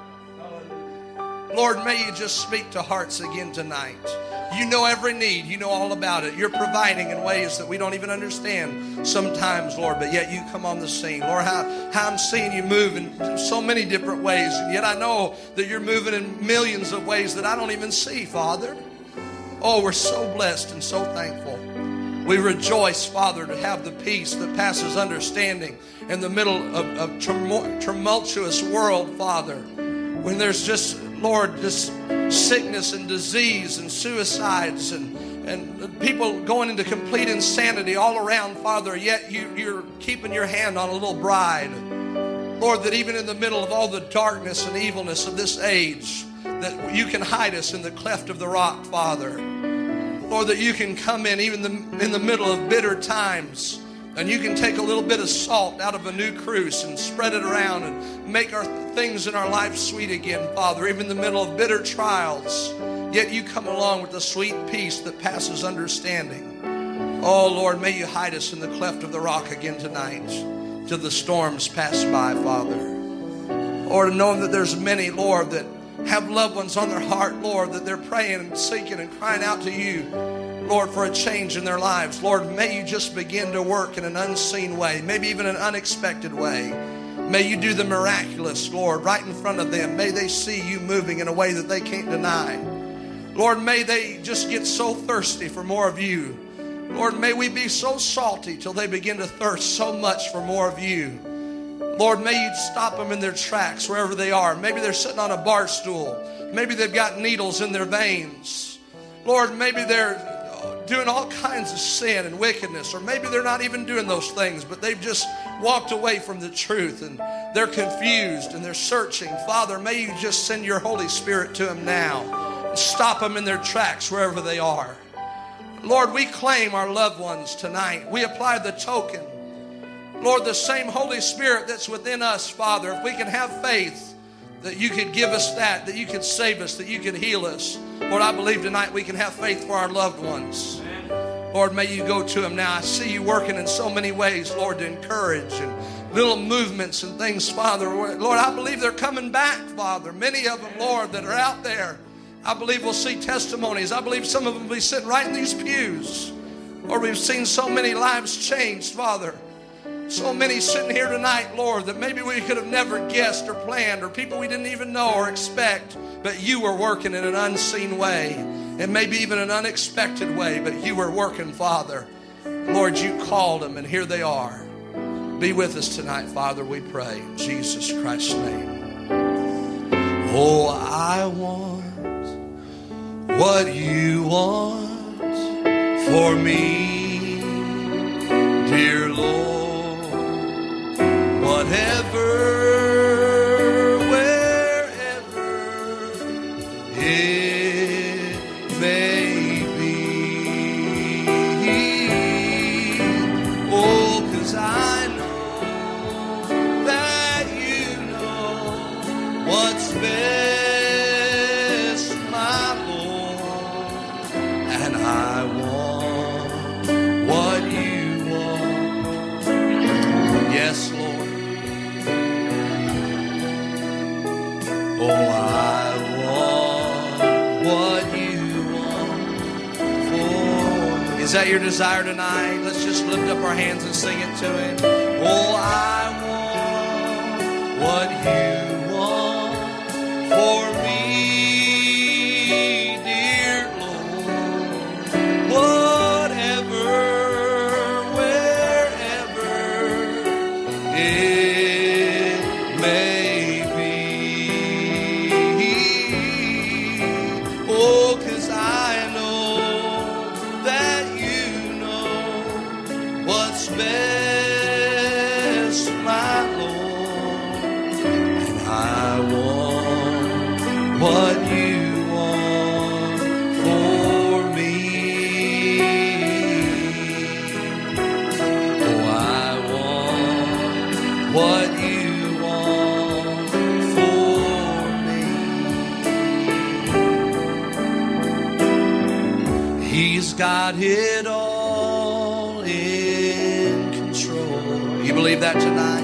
Lord, may you just speak to hearts again tonight. You know every need. You know all about it. You're providing in ways that we don't even understand sometimes, Lord, but yet you come on the scene. Lord, how I'm seeing you move in so many different ways, and yet I know that you're moving in millions of ways that I don't even see, Father. Oh, we're so blessed and so thankful. We rejoice, Father, to have the peace that passes understanding in the middle of a tumultuous world, Father, when there's just, Lord, just sickness and disease and suicides and people going into complete insanity all around, Father, yet you're keeping your hand on a little bride. Lord, that even in the middle of all the darkness and evilness of this age, that you can hide us in the cleft of the rock, Father. Lord, that you can come in even in the middle of bitter times, and you can take a little bit of salt out of a new cruse and spread it around and make our things in our life sweet again, Father, even in the middle of bitter trials. Yet you come along with the sweet peace that passes understanding. Oh, Lord, may you hide us in the cleft of the rock again tonight till the storms pass by, Father. Lord, knowing that there's many, Lord, that have loved ones on their heart, Lord, that they're praying and seeking and crying out to you, Lord, for a change in their lives. Lord, may you just begin to work in an unseen way, maybe even an unexpected way. May you do the miraculous, Lord, right in front of them. May they see you moving in a way that they can't deny. Lord, may they just get so thirsty for more of you. Lord, may we be so salty till they begin to thirst so much for more of you. Lord, may you stop them in their tracks wherever they are. Maybe they're sitting on a bar stool. Maybe they've got needles in their veins. Lord, maybe they're doing all kinds of sin and wickedness, or maybe they're not even doing those things, but they've just walked away from the truth and they're confused and they're searching. Father, may you just send your Holy Spirit to them now and stop them in their tracks wherever they are. Lord, we claim our loved ones tonight. We apply the token. Lord, the same Holy Spirit that's within us, Father, if we can have faith that you could give us that you could save us, that you could heal us. Lord, I believe tonight we can have faith for our loved ones. Lord, may you go to them now. I see you working in so many ways, Lord, to encourage and little movements and things, Father. Lord, I believe they're coming back, Father. Many of them, Lord, that are out there, I believe we'll see testimonies. I believe some of them will be sitting right in these pews. Lord, we've seen so many lives changed, Father. So many sitting here tonight, Lord, that maybe we could have never guessed or planned, or people we didn't even know or expect, but you were working in an unseen way, and maybe even an unexpected way, but you were working, Father. Lord, you called them, and here they are. Be with us tonight, Father, we pray, in Jesus Christ's name. Oh, I want what you want for me, dear Lord. Whatever, wherever it may be. Oh, 'cause I know that you know what's best, my Lord. And I want what you want. Yes, Lord. Oh, I want what you want for me. Is that your desire tonight? Let's just lift up our hands and sing it to Him. Oh, I want what you want for me, dear Lord. Whatever, wherever it may. Oh, 'cause I know that you know what's best, my Lord. And I want what you want for me. Oh, I want what you want for me. He's got it all in control. You believe that tonight?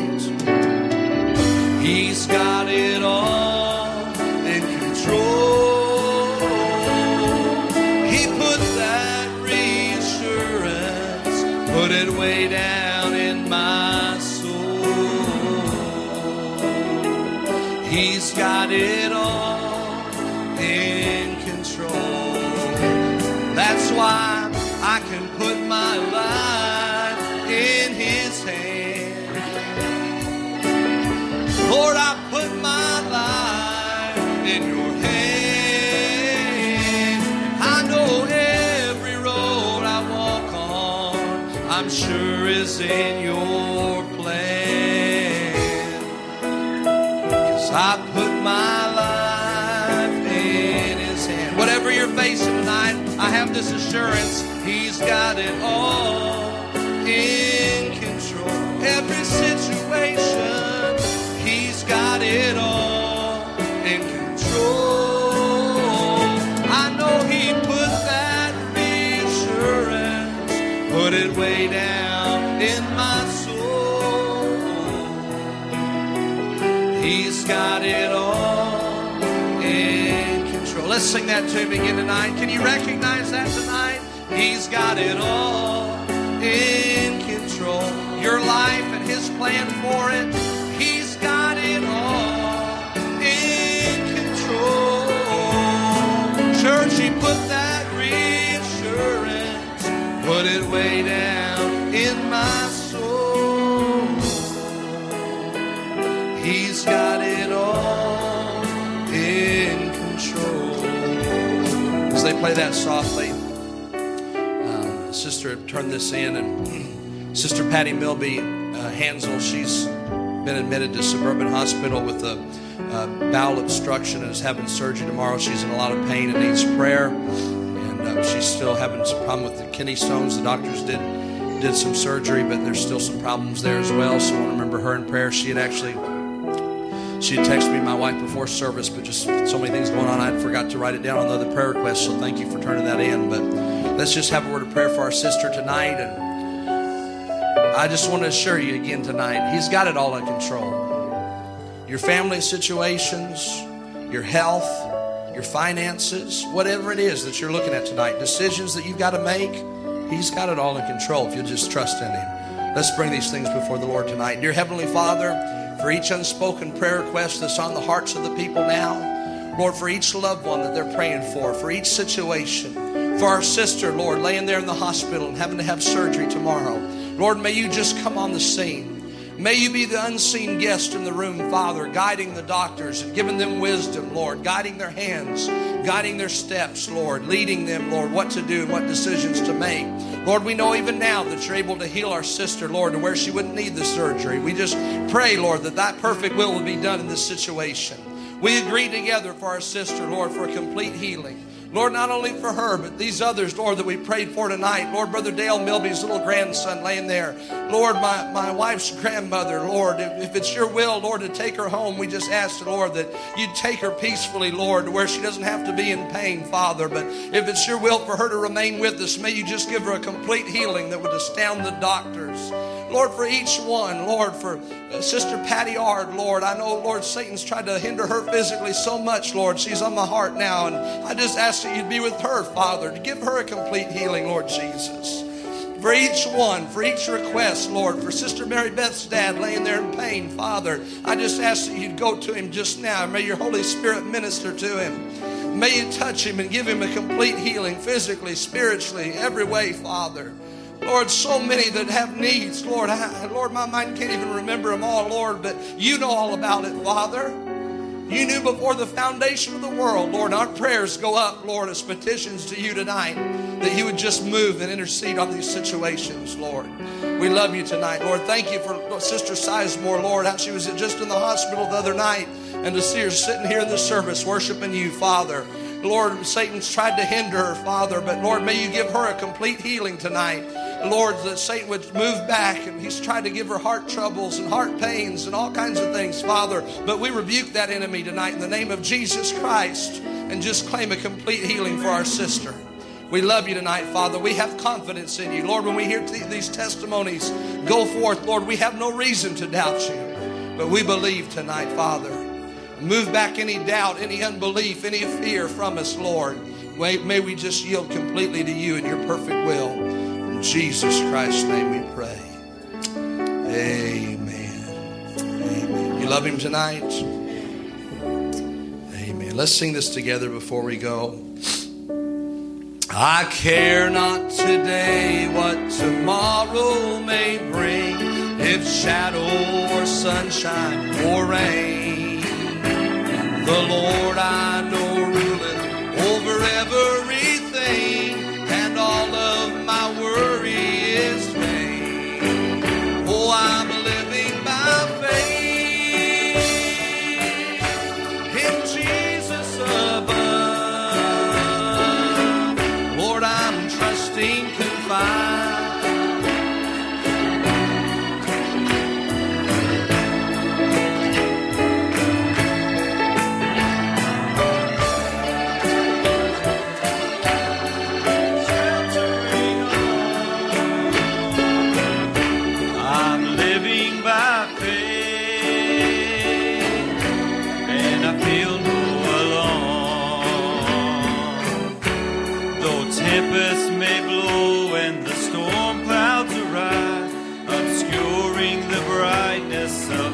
He's got it all in control. He put that reassurance, put it way down in my soul. He's got it all in control. That's why I can put my life in His hand. Lord, I put my life in your hand. I know every road I walk on, I'm sure is in your plan. 'Cause I put my life in His hand. Whatever you're facing tonight, I have this assurance, He's got it all in control. Every situation, He's got it all in control. I know He put that reassurance, put it way down in my soul. He's got it all in control. Let's sing that to Him again tonight. Can you recognize that tonight? He's got it all in control. Your life and His plan for it, He's got She put that reassurance, put it way down in my soul. He's got it all in control. As they play that softly, Sister turned this in, and Sister Patty Milby Hansel, she's been admitted to Suburban Hospital with a bowel obstruction and is having surgery tomorrow. She's in a lot of pain and needs prayer, and she's still having some problem with the kidney stones. The doctors did some surgery, but there's still some problems there as well, so I want to remember her in prayer. She had texted me, my wife, before service, but just so many things going on, I forgot to write it down on the other prayer requests, so thank you for turning that in. But let's just have a word of prayer for our sister tonight. And I just want to assure you again tonight, He's got it all in control. Your family situations, your health, your finances, whatever it is that you're looking at tonight, decisions that you've got to make, He's got it all in control if you'll just trust in Him. Let's bring these things before the Lord tonight. Dear Heavenly Father, for each unspoken prayer request that's on the hearts of the people now, Lord, for each loved one that they're praying for each situation, for our sister, Lord, laying there in the hospital and having to have surgery tomorrow. Lord, may you just come on the scene. May you be the unseen guest in the room, Father, guiding the doctors and giving them wisdom, Lord, guiding their hands, guiding their steps, Lord, leading them, Lord, what to do and what decisions to make. Lord, we know even now that you're able to heal our sister, Lord, to where she wouldn't need the surgery. We just pray, Lord, that perfect will will be done in this situation. We agree together for our sister, Lord, for a complete healing. Lord, not only for her, but these others, Lord, that we prayed for tonight. Lord, Brother Dale Milby's little grandson laying there. Lord, my wife's grandmother, Lord, if it's your will, Lord, to take her home, we just ask, Lord, that you'd take her peacefully, Lord, to where she doesn't have to be in pain, Father. But if it's your will for her to remain with us, may you just give her a complete healing that would astound the doctors. Lord, for each one, Lord, for Sister Patty Ard, Lord, I know, Lord, Satan's tried to hinder her physically so much, Lord. She's on my heart now, and I just ask that you'd be with her, Father, to give her a complete healing, Lord Jesus. For each one, for each request, Lord, for Sister Mary Beth's dad laying there in pain, Father, I just ask that you'd go to him just now. May your Holy Spirit minister to him. May you touch him and give him a complete healing physically, spiritually, every way, Father. Lord, so many that have needs, Lord. Lord, my mind can't even remember them all, Lord, but you know all about it, Father. You knew before the foundation of the world, Lord. Our prayers go up, Lord, as petitions to you tonight, that you would just move and intercede on these situations, Lord. We love you tonight, Lord. Thank you for Sister Sizemore, Lord, how she was just in the hospital the other night, and to see her sitting here in the service worshiping you, Father. Lord, Satan's tried to hinder her, Father, but Lord, may you give her a complete healing tonight. Lord, that Satan would move back, and he's tried to give her heart troubles and heart pains and all kinds of things, Father. But we rebuke that enemy tonight in the name of Jesus Christ and just claim a complete healing for our sister. We love you tonight, Father. We have confidence in you. Lord, when we hear these testimonies go forth, Lord, we have no reason to doubt you. But we believe tonight, Father. Move back any doubt, any unbelief, any fear from us, Lord. May we just yield completely to you and your perfect will. In Jesus Christ's name we pray. Amen. Amen. You love him tonight? Amen. Let's sing this together before we go. I care not today what tomorrow may bring, if shadow or sunshine or rain. The Lord I know ruleth over everything, and all of my worry is vain. Oh, I'm living by faith in Jesus above. Lord, I'm trusting, confide. Tempests may blow and the storm clouds arise, obscuring the brightness of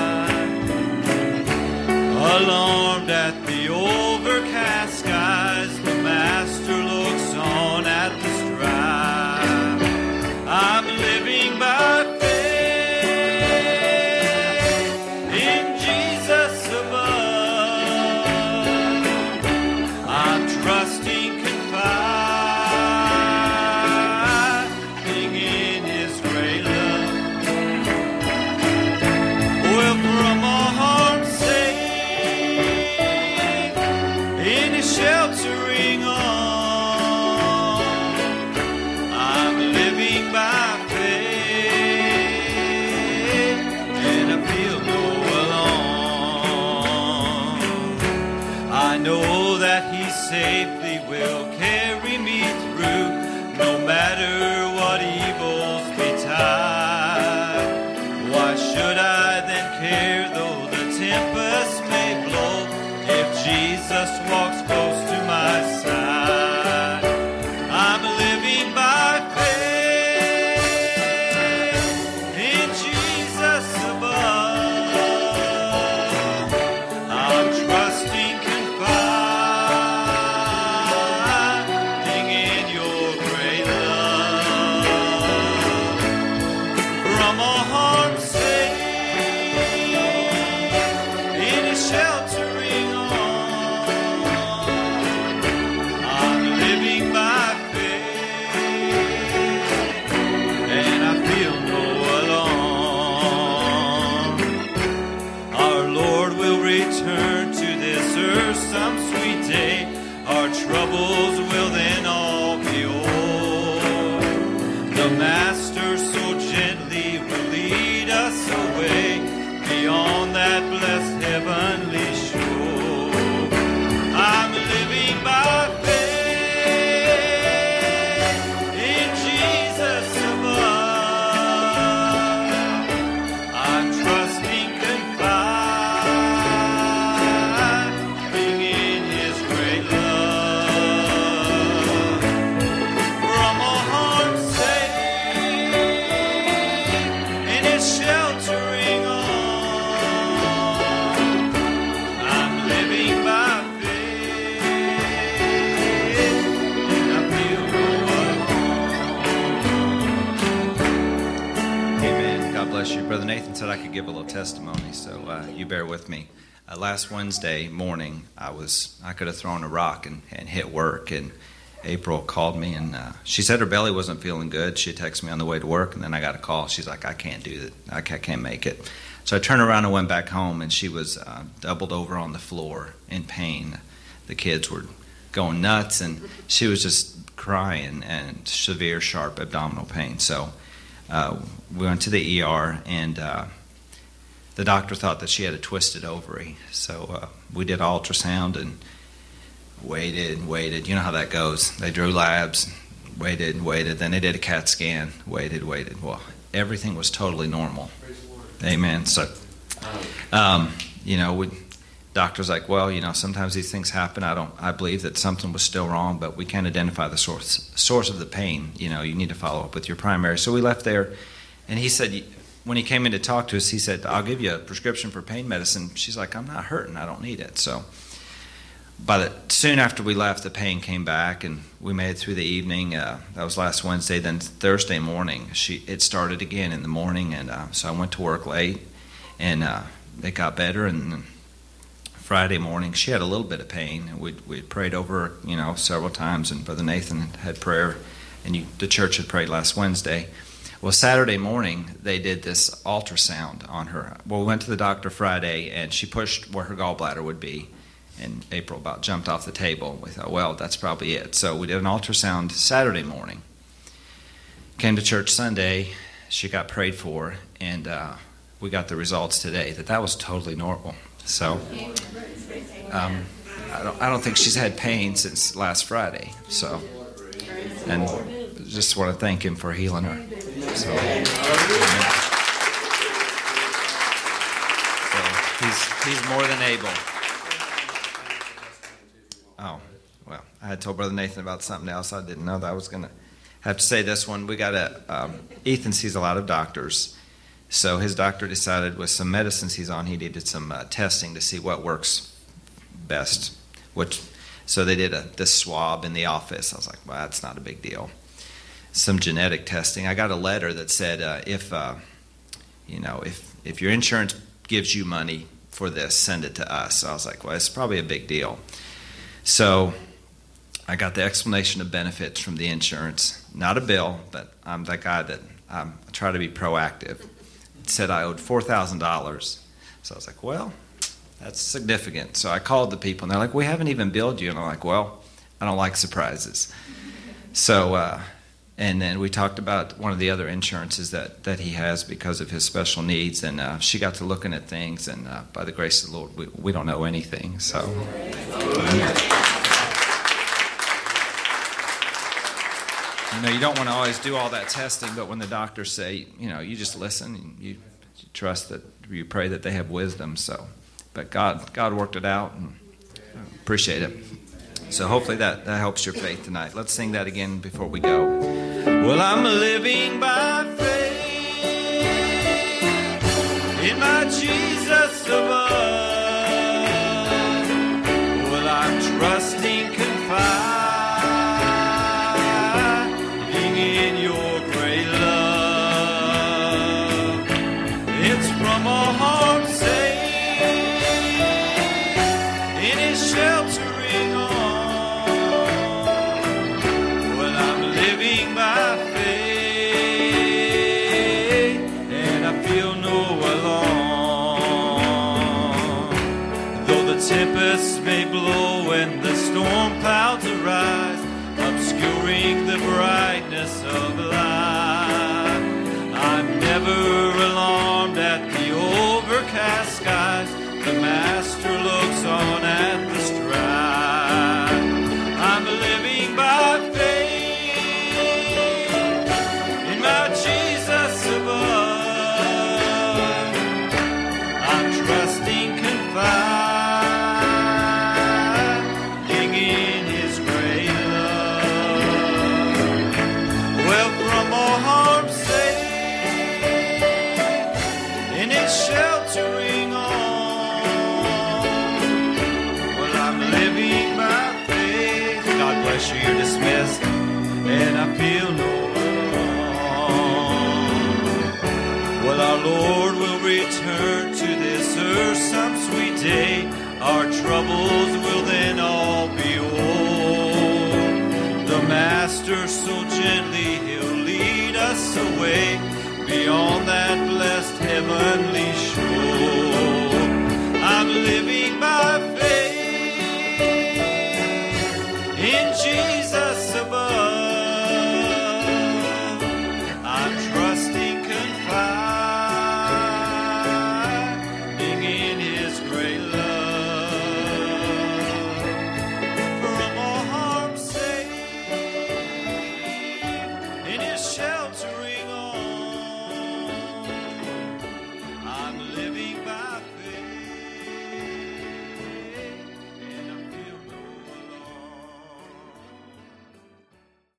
light. Alarmed at the overcast skies, sheltering on. I'm living by faith, and I feel no alone. I know that He safely will carry me through, no matter what evils betide. Why should I then care though the tempest may blow, if Jesus walks close to my side? I'm living by faith in Jesus above. I'm trusting, confiding in your great love. From a harm safe in His sheltering arms, I'm living by faith, and I feel no alone. Our Lord will return to this earth some sweet day. Our troubles will then all be o'er. The Master so gently will lead us away beyond that blessed heavenly shore. I'm living by faith in Jesus above. I'm trusting, confiding in His great love. From a harm safe in His sheltering arms, I'm living by faith, and I feel no alone. Amen. God bless you. Brother Nathan said I could give a little testimony, so you bear with me. Last Wednesday morning, I could have thrown a rock and hit work, and April called me, and she said her belly wasn't feeling good. She texted me on the way to work, and then I got a call. She's like, I can't do it. I can't make it. So I turned around and went back home, and she was doubled over on the floor in pain. The kids were going nuts, and she was just crying and severe, sharp abdominal pain. So we went to the ER, and the doctor thought that she had a twisted ovary. So we did ultrasound and waited and waited. You know how that goes. They drew labs, waited and waited. Then they did a CAT scan, waited. Well, everything was totally normal. Amen. So, doctor's like, well, sometimes these things happen. I believe that something was still wrong, but we can't identify the source of the pain. You need to follow up with your primary. So we left there, and he said, when he came in to talk to us, he said, I'll give you a prescription for pain medicine. She's like, I'm not hurting. I don't need it. So soon after we left, the pain came back, and we made it through the evening. That was last Wednesday. Then Thursday morning, it started again in the morning, and so I went to work late, and it got better. And then Friday morning, she had a little bit of pain. We prayed over her, several times, and Brother Nathan had prayer, and the church had prayed last Wednesday. Well, Saturday morning, they did this ultrasound on her. Well, we went to the doctor Friday, and she pushed where her gallbladder would be. And April about jumped off the table. We thought, well, that's probably it. So we did an ultrasound Saturday morning. Came to church Sunday. She got prayed for, and we got the results today that was totally normal. So I don't think she's had pain since last Friday. So, and just want to thank Him for healing her. So he's more than able. Oh, well, I had told Brother Nathan about something else. I didn't know that I was going to have to say this one. We got Ethan sees a lot of doctors. So his doctor decided with some medicines he's on, he needed some testing to see what works best. So they did this swab in the office. I was like, well, that's not a big deal. Some genetic testing. I got a letter that said if your insurance gives you money for this, send it to us. So I was like, well, it's probably a big deal. So I got the explanation of benefits from the insurance. Not a bill, but I'm that guy that I try to be proactive. It said I owed $4,000. So I was like, well, That's significant. So I called the people, and they're like, we haven't even billed you. And I'm like, well, I don't like surprises. So, and then we talked about one of the other insurances that he has because of his special needs. And she got to looking at things, and by the grace of the Lord, we don't know anything. So. You don't want to always do all that testing, but when the doctors say, you just listen, and you trust that, you pray that they have wisdom. So, but God worked it out, and I appreciate it. So hopefully that helps your faith tonight. Let's sing that again before we go. Well, I'm living by faith in my Jesus above. Well, I'm trusting, confiding in your great love. It's from a heart safe in His sheltering arms. Well, I'm living by faith, and I feel no alarm. Though the tempests may blow and the storm clouds arise, obscuring the brightness of light, I'm never alarmed at the overcast skies. The Master looks on at the strife. I'm living by faith in my Jesus above. I'm trusting, confiding in His great love. Well, from all harm safe in His sheltering arms. Well, I'm living by faith. God bless you. You're dismissed, and I feel no alarm. Well, our Lord will return to this earth some sweet day. Our troubles will then all be o'er. The Master so gently He'll lead us away beyond that blessed heavenly shore. I'm living by faith in Jesus above.